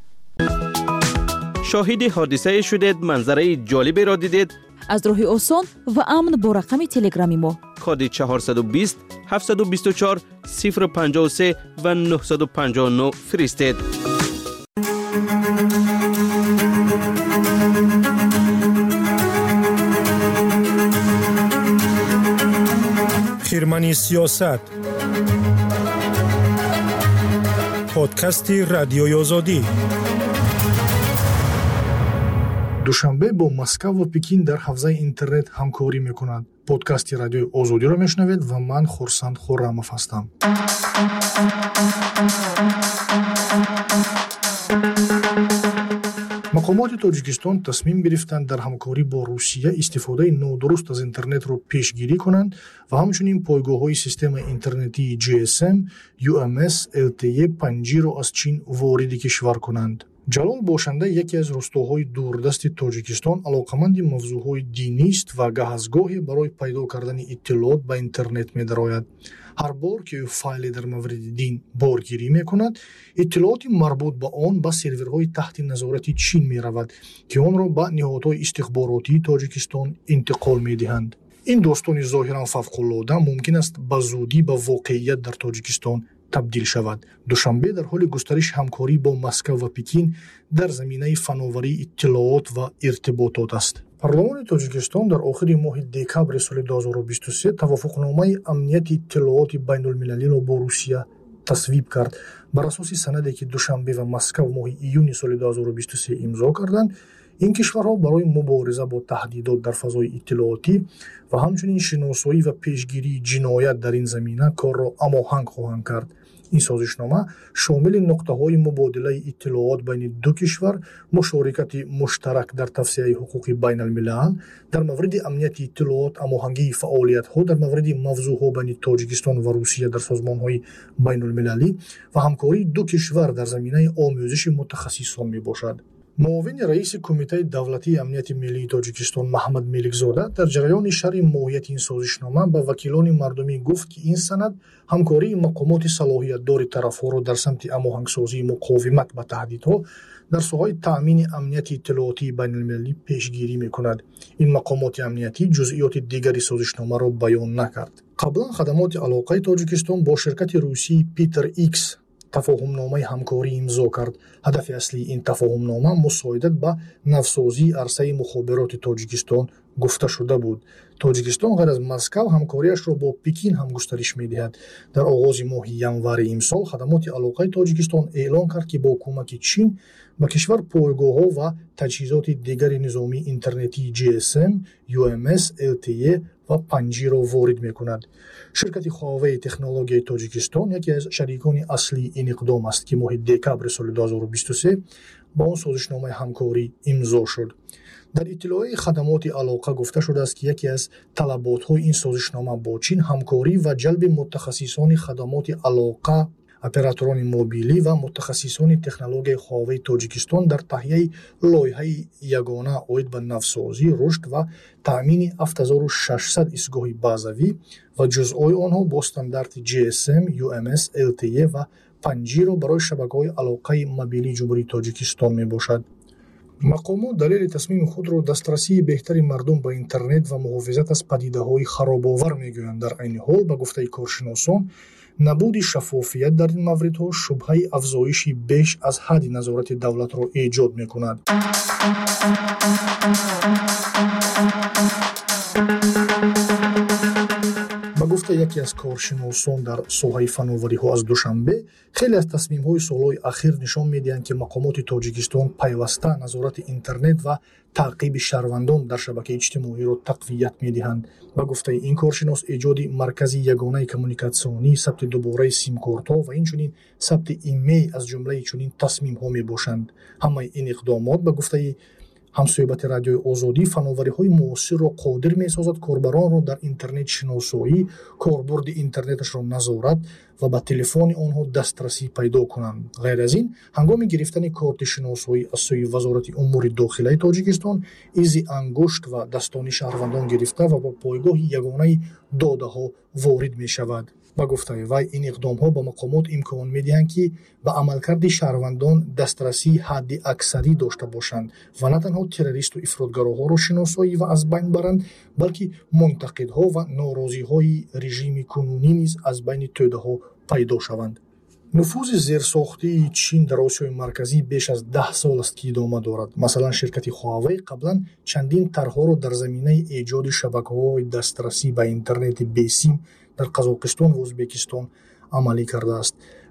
شاهد حادثه شدید، منظره جالبی را دیدید؟ از راه آسان و امن با رقم تلگرامی ما کد چهارصد و بیست هفتصد و بیست و چهار صفر پنجاه و سه و نهصد و پنجاه و نه فرستید. خیرمنی سیاست، پادکست رادیوی آزادی. душанбе бо Москва ва Пекин дар ҳавзаи интернет ҳамкорӣ мекунад. подкасти радиои озодиро мешунавед ва ман Хурсанд Хуррамов ҳастам. мақомоти тоҷикистон тасмим гирифтанд дар ҳамкорӣ бо русия истифодаи нодуруст аз интернетро пешгирӣ kunand ва ҳамчунин пойгоҳҳои системаи интернетии джи эс эм, ю эм эс, эл ти и панҷиро аз чин вориди кишвар кунанд. ҷалол бошанда яке аз рӯстоҳои дурдасти тоҷикистон алоқаманди мавзӯъҳои динист ва гаҳазгоҳе барои пайдо кардани иттилоот ба интернет медарояд. ҳар бор ки ӯ файле дар мавриди дин боргирӣ мекунад, иттилооти марбут ба он ба серверҳои таҳти назорати чин меравад, ки онро ба ниҳодҳои истихборотии тоҷикистон интиқол медиҳанд. ин достони зоҳиран фавқуллода мумкин аст ба зудӣ ба воқеият дар тоҷикистон табдил шавад. душанбе дар ҳоли густариши ҳамкорӣ бо Москва ва Пекин дар заминаи фановарии иттилоот ва иртиботот аст. Парлумони Тоҷикистон дар охири моҳи декабри соли ду ҳазору бисту се тавофуқномаи амнияти иттилооти байнулмилалиро бо Русия тасвиб кард. Бар асоси санаде ки Душанбе ва Москва моҳи июни соли ду ҳазору бисту се имзо карданд, ин кишварҳо барои мубориза бо таҳдидот дар фазои иттилоотӣ ва ҳамчунин шиносоӣ ва пешгирии ҷиноят дар ин замина корро амоҳанг хоҳанд кард. ин созишнома шомили нуқтаҳои мубодилаи иттилоот байни ду кишвар, мушорикати муштарак дар тавсеаи ҳуқуқи байналмилал, дар мавриди амнияти иттилоот амоҳангии фаъолиятҳо дар мавриди мавзӯъҳо байни Тоҷикистон ва Русия дар созмонҳои байнулмилалӣ ва ҳамкории ду кишвар дар заминаи омӯзиши мутахассисон мебошад. муовини раиси Кумитаи давлатии амнияти миллии Тоҷикистон Маҳмад Меликзода дар ҷараёни шарҳи моҳияти ин созишнома ба вакилони мардумӣ гуфт, ки ин санад ҳамкории мақомоти салоҳиятдори тарафҳоро дар самти амоҳангсозии муқовимат ба таҳдидҳо дар соҳаи таъмини амнияти иттилоотии байналмилалӣ пешгирӣ мекунад. ин мақомоти амниятӣ ҷузъиёти дигари созишномаро баён накард. қаблан хадамоти алоқаи Тоҷикистон бо ширкати русии Питер Икс тафоҳумномаи ҳамкорӣ имзо кард. ҳадафи аслии ин тафоҳумнома мусоидат ба навсозии арсаи мухобироти Тоҷикистон гуфта шуда буд. Тоҷикистон ғайр аз Москав ҳамкориашро бо Пекин ҳам густариш медиҳад. дар оғози моҳи январи имсол хадамоти алоқаи Тоҷикистон эълон кард, ки бо кӯмаки Чин ба кишвар пойгоҳҳо ва таҷҳизоти дигари низомии интернетии джи эс эм, ю эм эс, эл ти и ва панҷиро ворид мекунад. ширкати Huawei технологияи Тоҷикистон яке аз шарикони аслии ин иқдом аст, ки моҳи декабри соли ду ҳазору бисту се ба он созишномаи ҳамкорӣ имзо шуд. дар иттилоъи хадамоти алоқа гуфта шудааст, ки яке аз талаботҳои ин созишнома бо Чин ҳамкорӣ ва ҷалби мутахассисони хадамоти алоқа, операторони мобилӣ ва мутахассисони технологияи Huawei Тоҷикистон дар таҳияи лоиҳаи ягона оид ба навсозӣ, рушд ва таъмини ҳафт ҳазору шашсад истгоҳи базавӣ ва ҷузъҳои онҳо бо стандарти джи эс эм, ю эм эс, эл ти и ва панҷиро барои шабакаҳои алоқаи мобилии Ҷумҳурии Тоҷикистон мебошад. мақомот далели тасмими худро дастрасии беҳтари мардум ба интернет ва муҳофизат аз падидаҳои харобовар мегӯянд. дар айни ҳол ба гуфтаи коршиносон, набуди шаффофият дар ин мавридҳо шубҳаи афзоиши беш аз ҳадди назорати давлатро эҷод мекунад. ба гуфта яке аз коршиносон дар соҳаи фановариҳо аз Душанбе, хеле аз тасмимҳои солҳои ахир нишон медиҳанд, ки мақомоти Тоҷикистон пайваста назорати интернет ва таъқиби шаҳрвандон дар шабакаи иҷтимоиро тақвият медиҳанд. Ба гуфтаи ин коршинос, эҷоди маркази ягонаи коммуникатсионӣ, сабти дубораи симкортҳо ва инчунин сабти имейл аз ҷумлаи чунин тасмимҳо мебошанд. ҳамаи ин иқдомот ба гуфтаи ҳамсӯҳбати радиои Озодӣ фановариҳои муосирро қодир месозад корбаронро дар интернет шиносоӣ, корбурди интернеташро назорат ва ба телефони онҳо дастрасӣ пайдо кунанд. ғайр аз ин, ҳангоми гирифтани корти шиносоӣ аз сӯи Вазорати умури дохилаи Тоҷикистон, изи ангушт ва дастони шаҳрвандон гирифта ва ба пойгоҳи ягонаи додаҳо ворид мешавад. ба гуфтаи вай, ин иқдомҳо ба мақомот имкон медиҳанд, ки ба амалкарди шаҳрвандон дастрасии ҳадди аксарӣ дошта бошанд ва на танҳо террористу ифротгароҳоро шиносоӣ ва аз байн баранд, балки мунтақидҳо ва норозиҳои режими кунунӣ низ аз байни тӯдаҳо пайдо шаванд. нуфузи зерсохтии Чин дар Осиёи Марказӣ беш аз даҳ сол аст, ки идома дорад. Масалан, ширкати Huawei қаблан чандин тарҳҳоро дар заминаи эҷоди шабакаҳои дастрасӣ ба интернети бесим дар Қазоқистон ва Ӯзбекистон амалӣ кардааст.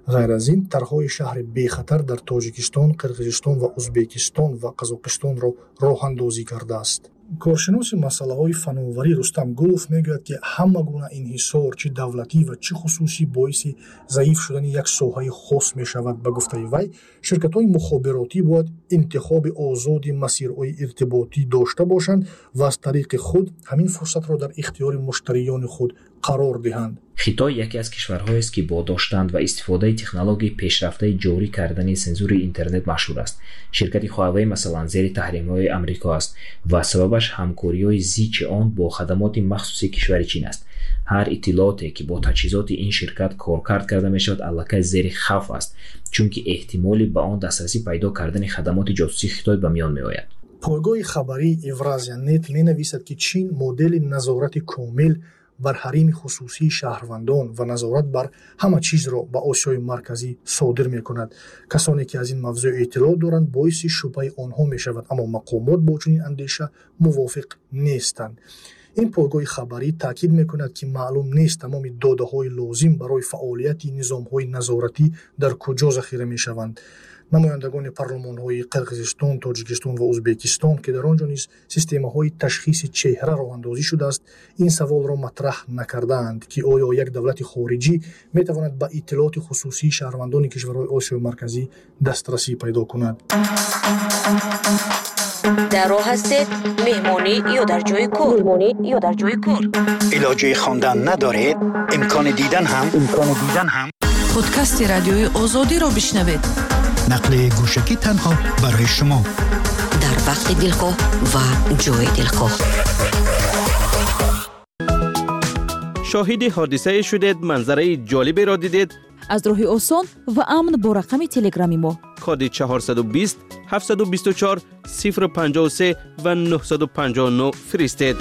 غیر از این طرحهای شهر بی‌خطر در تاجیکستان، قرقیزستان و ازبکستان و قزاقستان را راه اندازی کرده است. کارشناس مسائل فناوری رستم گلوف میگوید که همه گونه انحصار چه دولتی و چه خصوصی باعث ضعیف شدن یک ساحه خاص می شود. به گفته وی شرکت های مخابراتی باید انتخاب آزاد مسیرهای ارتباطی داشته باشند و از طریق خود همین فرصت را در اختیار مشتریان خود قرار دهند. خیتای یکی از کشورهایی است که با داشتند و استفاده تکنولوژی پیشرفته جاری کردن سنسور اینترنت مشهور است. شرکت هواوی مثلا زیر تحریم‌های آمریکا است و سببش همکاری‌های زیچ آن با خدمات مخصوص کشور چین است. هر اطلاعاتی که با تجهیزات این شرکت کارکرد کرده می‌شود البته زیر خوف است، چون که احتمالی به آن دسترسی پیدا کردن خدمات جاسوسی خیتای به میان می‌آید. پایگاه خبری اورازیا نت می‌نویسد که چین مدل نظارت کامل بر حریم خصوصی شهروندان و نظارت بر همه چیز را به آسیای مرکزی صادر می کند. کسانی که از این موضوع اطلاع دارند باعث شبهه آنها می شود، اما مقامات با چنین اندیشه موافق نیستند. این پایگاه خبری تاکید می کند که معلوم نیست تمام داده های لازم برای فعالیت نظام های نظارتی در کجا ذخیره می شوند. نمایندگان پارلمان های قرقیزستان، تاجیکستان و ازبکستان که در آنجا نیز سیستم های تشخیص چهره راه اندازی شده است، این سوال را مطرح نکردند که آیا یک دولت خارجی می تواند به اطلاعات خصوصی شهروندان کشورهای آسیای مرکزی دسترسی پیدا کند. در راه هستید مهمانی یا در جای کار مهمانی یا در جای کار علاجه خواندن ندارید، امکان دیدن هم امکان دیدن هم پادکست رادیوی آزادی را بشنوید. نقل گوشکی تنها برای شما در وقت دلخواه و جای دلخواه. شاهد حادثه شدید، منظره جالبی را دیدید؟ از راه آسان و امن با رقم تلگرامی ما کد چهارصد و بیست هفتصد و بیست و چهار صفر پنجاه و سه و نهصد و پنجاه و نه فرستید.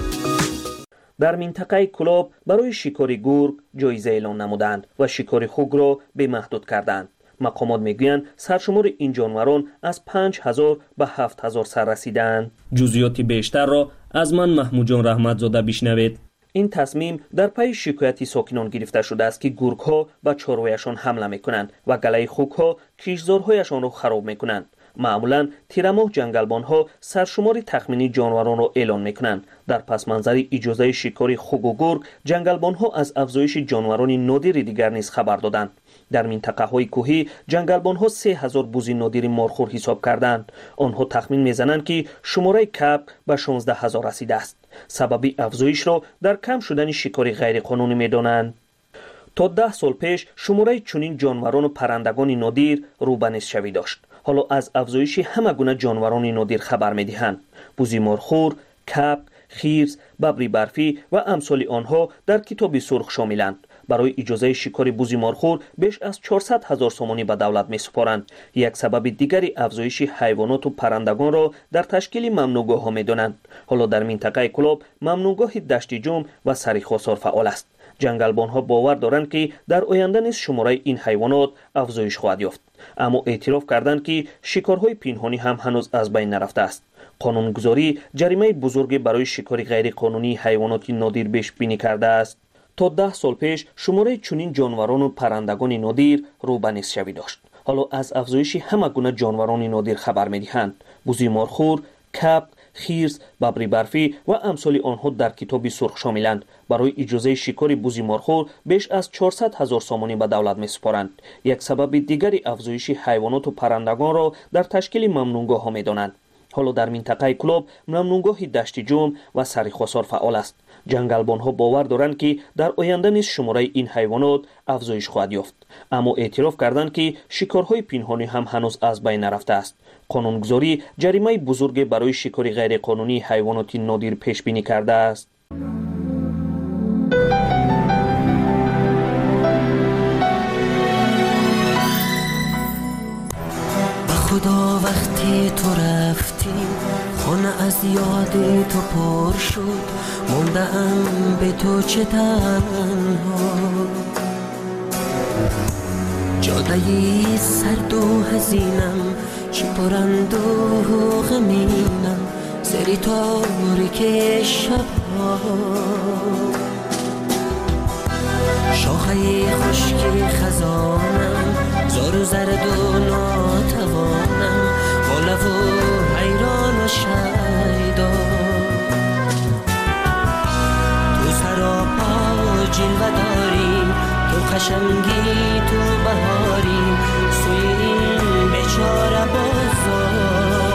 در منطقه کلوب برای شکار گرگ جایزه اعلام نمودند و شکار خوک را به محدود کردند. مقامات میگویند سرشمار این جانوران از پنج هزار به هفت هزار سر رسیدند. جزئیات بیشتر را از من محمود جان رحمتزاده بشنوید. این تصمیم در پی شکایتی ساکنان گرفته شده است که گرگ‌ها به چارویشان حمله میکنند و گله خوک‌ها کشتزارهایشان را خراب میکنند. معمولا تیرماه جنگلبان‌ها سرشمار تخمینی جانوران را اعلان میکنند. در پس منظر اجازه شکار خوک و گرگ، جنگلبان‌ها از افزایش جانوران نادر دیگر نیز خبر دادند. در منطقه های کوهی جنگلبان‌ها سه هزار بوز نادر مارخور حساب کردند. آنها تخمین میزنند که شماره کپ به شانزده هزار رسیده است. سبب افزایش را در کم شدن شکار غیر قانونی میدانند. تا ده سال پیش شماره چنین جانوران و پرندگان نادر رو به نصف‌شوی داشت. حالا از افزایش همه گونه جانوران نادر خبر میدهند. بوز مارخور، کپ، خرس، ببر برفی و امثال آنها در کتاب سرخ شاملند. برای اجازه شکار بوز مارخور بیش از چهارصد هزار سومانی به دولت می سپارند. یک سبب دیگری افزایش حیوانات و پرندگان را در تشکیل ممنوعگاه ها می دانند. حالا در منطقه کلوب ممنوعگاه دشت جم و سریخواسار فعال است. جنگلبان ها باور دارند که در آینده نیز شماره این حیوانات افزایش خواهد یافت. اما اعتراف کردند که شکارهای پنهانی هم هنوز از بین نرفته است. قانونگذاری جریمه بزرگی برای شکار غیر قانونی حیوانات نادر پیش بینی کرده است. تا ده سال پیش شماره چنین جانوران و پرندگان نادر رو به نصف‌شوی داشت. حالا از افزایش همه گونه جانوران نادر خبر می‌دهند. بوز مارخور، کپ، خرس، ببر برفی و امثال آنها در کتاب سرخ شاملند. برای اجازه شکار بوز مارخور بیش از چهارصد هزار سومانی به دولت می‌سپارند. یک سبب دیگری افزایش حیوانات و پرندگان را در تشکیل ممنوعگاه ها می‌دانند. حالا در منطقه کلوب ممنوعگاه دشت جم و سریخواسار فعال است. جنگلبان‌ها باور دارند که در آینده نیز شماره این حیوانات افزایش خواهد یافت. اما اعتراف کردند که شکارهای پنهانی هم هنوز از بین نرفته است. قانونگذاری جریمه بزرگ برای شکار غیر قانونی حیوانات نادر پیش بینی کرده است. خدا وقتی تو رفتی خانه از یاد تو پر شد، موندم به تو چه تنها، جادهی سرد و حزینم چه پرند و غمینم سری تاریک شبها، شاخه خشکی خزانم زار و زرد و ناتوانم با لب و حیران و شیدا تو سراپا جلوه داری تو قشنگی تو بهاری سوی این بیچاره بازار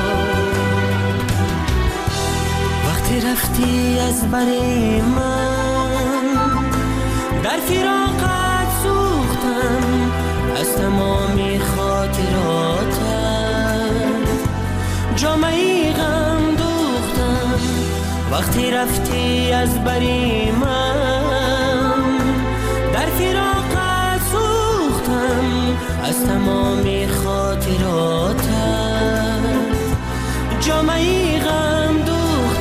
وقتی رفتی از بری من در فراقت سوختم از تمامی خاطراتت جامعی غم دوختم وقتی رفتی از بری من در فراقت سوختم از تمامی خاطراتت جامعی غم دوختم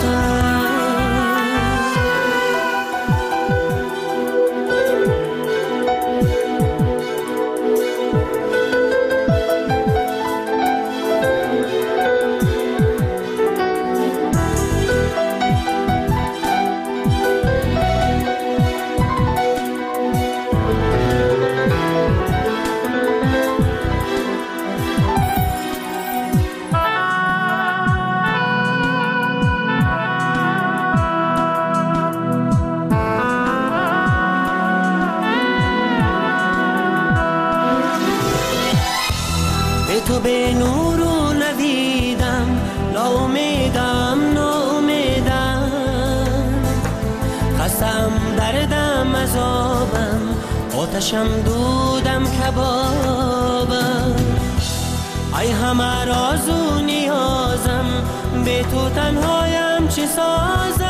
تو به نور و ندیدم ناامیدم ناامیدم خستم دردم عذابم آتشم دودم کبابم ای همه راز و نیازم به تو تنهایم چه سازم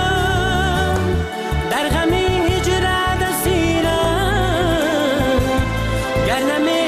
در غم هجرت اسیرم گر نمی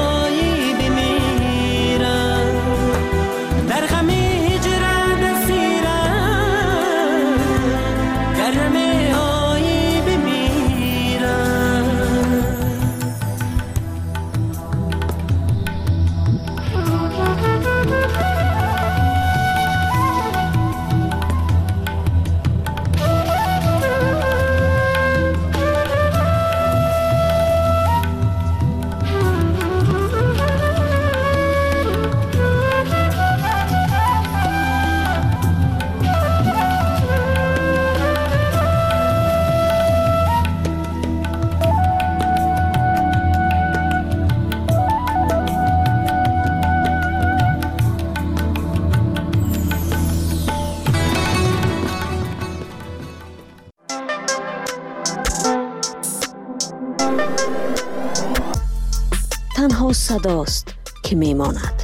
تنها صداست که میماند.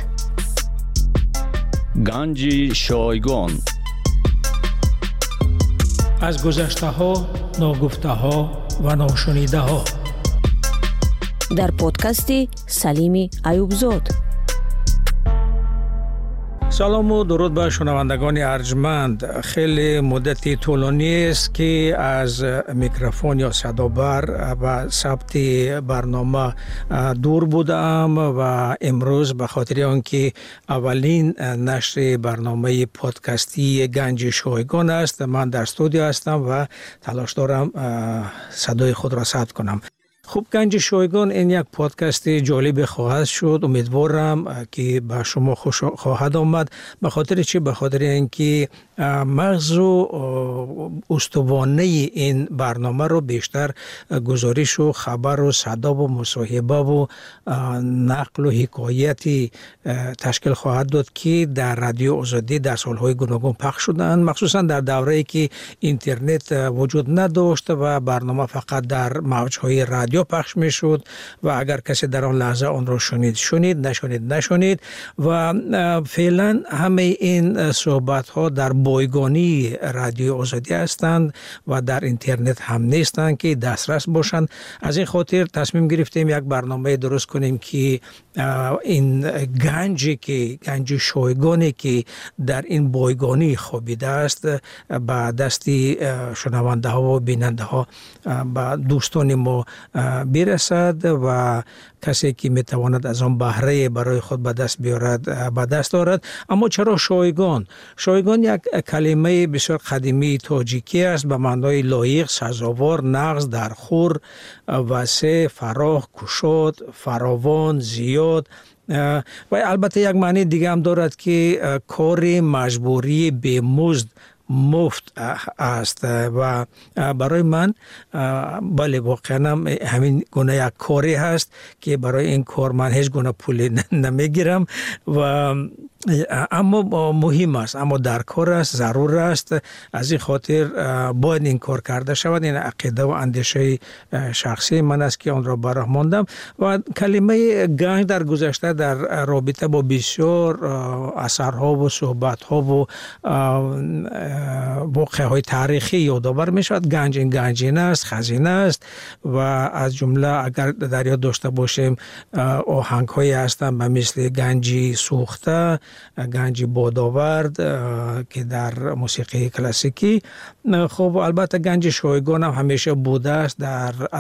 گنج شایگان از گذشته ها، ناگفته ها و ناشنیده ها در پادکست سلیم ایوبزاد. سلام و درود به شنوندگان ارجمند. خیلی مدتی طولانی است که از میکروفون یا صدابر و ثبت برنامه دور بودم و امروز به خاطر آنکه اولین نشر برنامه پادکستی گنج شایگان است، من در استودیو هستم و تلاش دارم صدای خود را ثبت کنم. خوب، گنج شایگان این یک پادکست جالب خواهد شد. امیدوارم که به شما خوش خواهد آمد. به خاطر چی؟ به خاطر اینکه مغز و استوانه این برنامه رو بیشتر گزارش و خبر و صدا و مصاحبه و نقل و حکایتی تشکیل خواهد داد که در رادیو آزادی در سالهای گوناگون پخش شدند، مخصوصا در دوره‌ای که اینترنت وجود نداشت و برنامه فقط در موج‌های رادیو پخش میشد و اگر کسی در آن لحظه آن را شنید شنید، نشنید نشنید. و فعلا همه این صحبت ها در بایگانی رادیو آزادی هستند و در اینترنت هم نیستند که دسترس باشند. از این خاطر تصمیم گرفتیم یک برنامه درست کنیم که این گنجی که گنج شایگانی که در این بایگانی خوابیده است به دستی شنونده ها و بیننده ها، به دوستان ما برسد و کسی که میتواند از آن بهره برای خود به دست بیارد به دست دارد. اما چرا شایگان؟ شایگان یک کلمه بسیار قدیمی تاجیکی است به معنای لایق، سزاوار، نغز، درخور، وسع، فراخ، گشاد، فراوان، زیاد. و البته یک معنی دیگه هم دارد که کار مجبوری به مزد، مفت است و برای من بله واقعا همین گونه یک کاری هست که برای این کار من هیچ گونه پول نمیگیرم و اما مهم است، اما در کار است، ضرور است. از این خاطر باید این کار کرده شود. این عقیده و اندیشه شخصی من است که آن را براه ماندم. و کلمه گنج در گذشته در رابطه با بسیار اثرها و صحبتها و واقعه های تاریخی یادآور می شود. گنج این گنجینه است، خزینه است و از جمله اگر در یاد داشته باشیم آهنگ هایی هستند به مثل گنجی سوخته، گنجی بادآورد که در موسیقی کلاسیکی. خب البته گنج شایگان هم همیشه بوده است در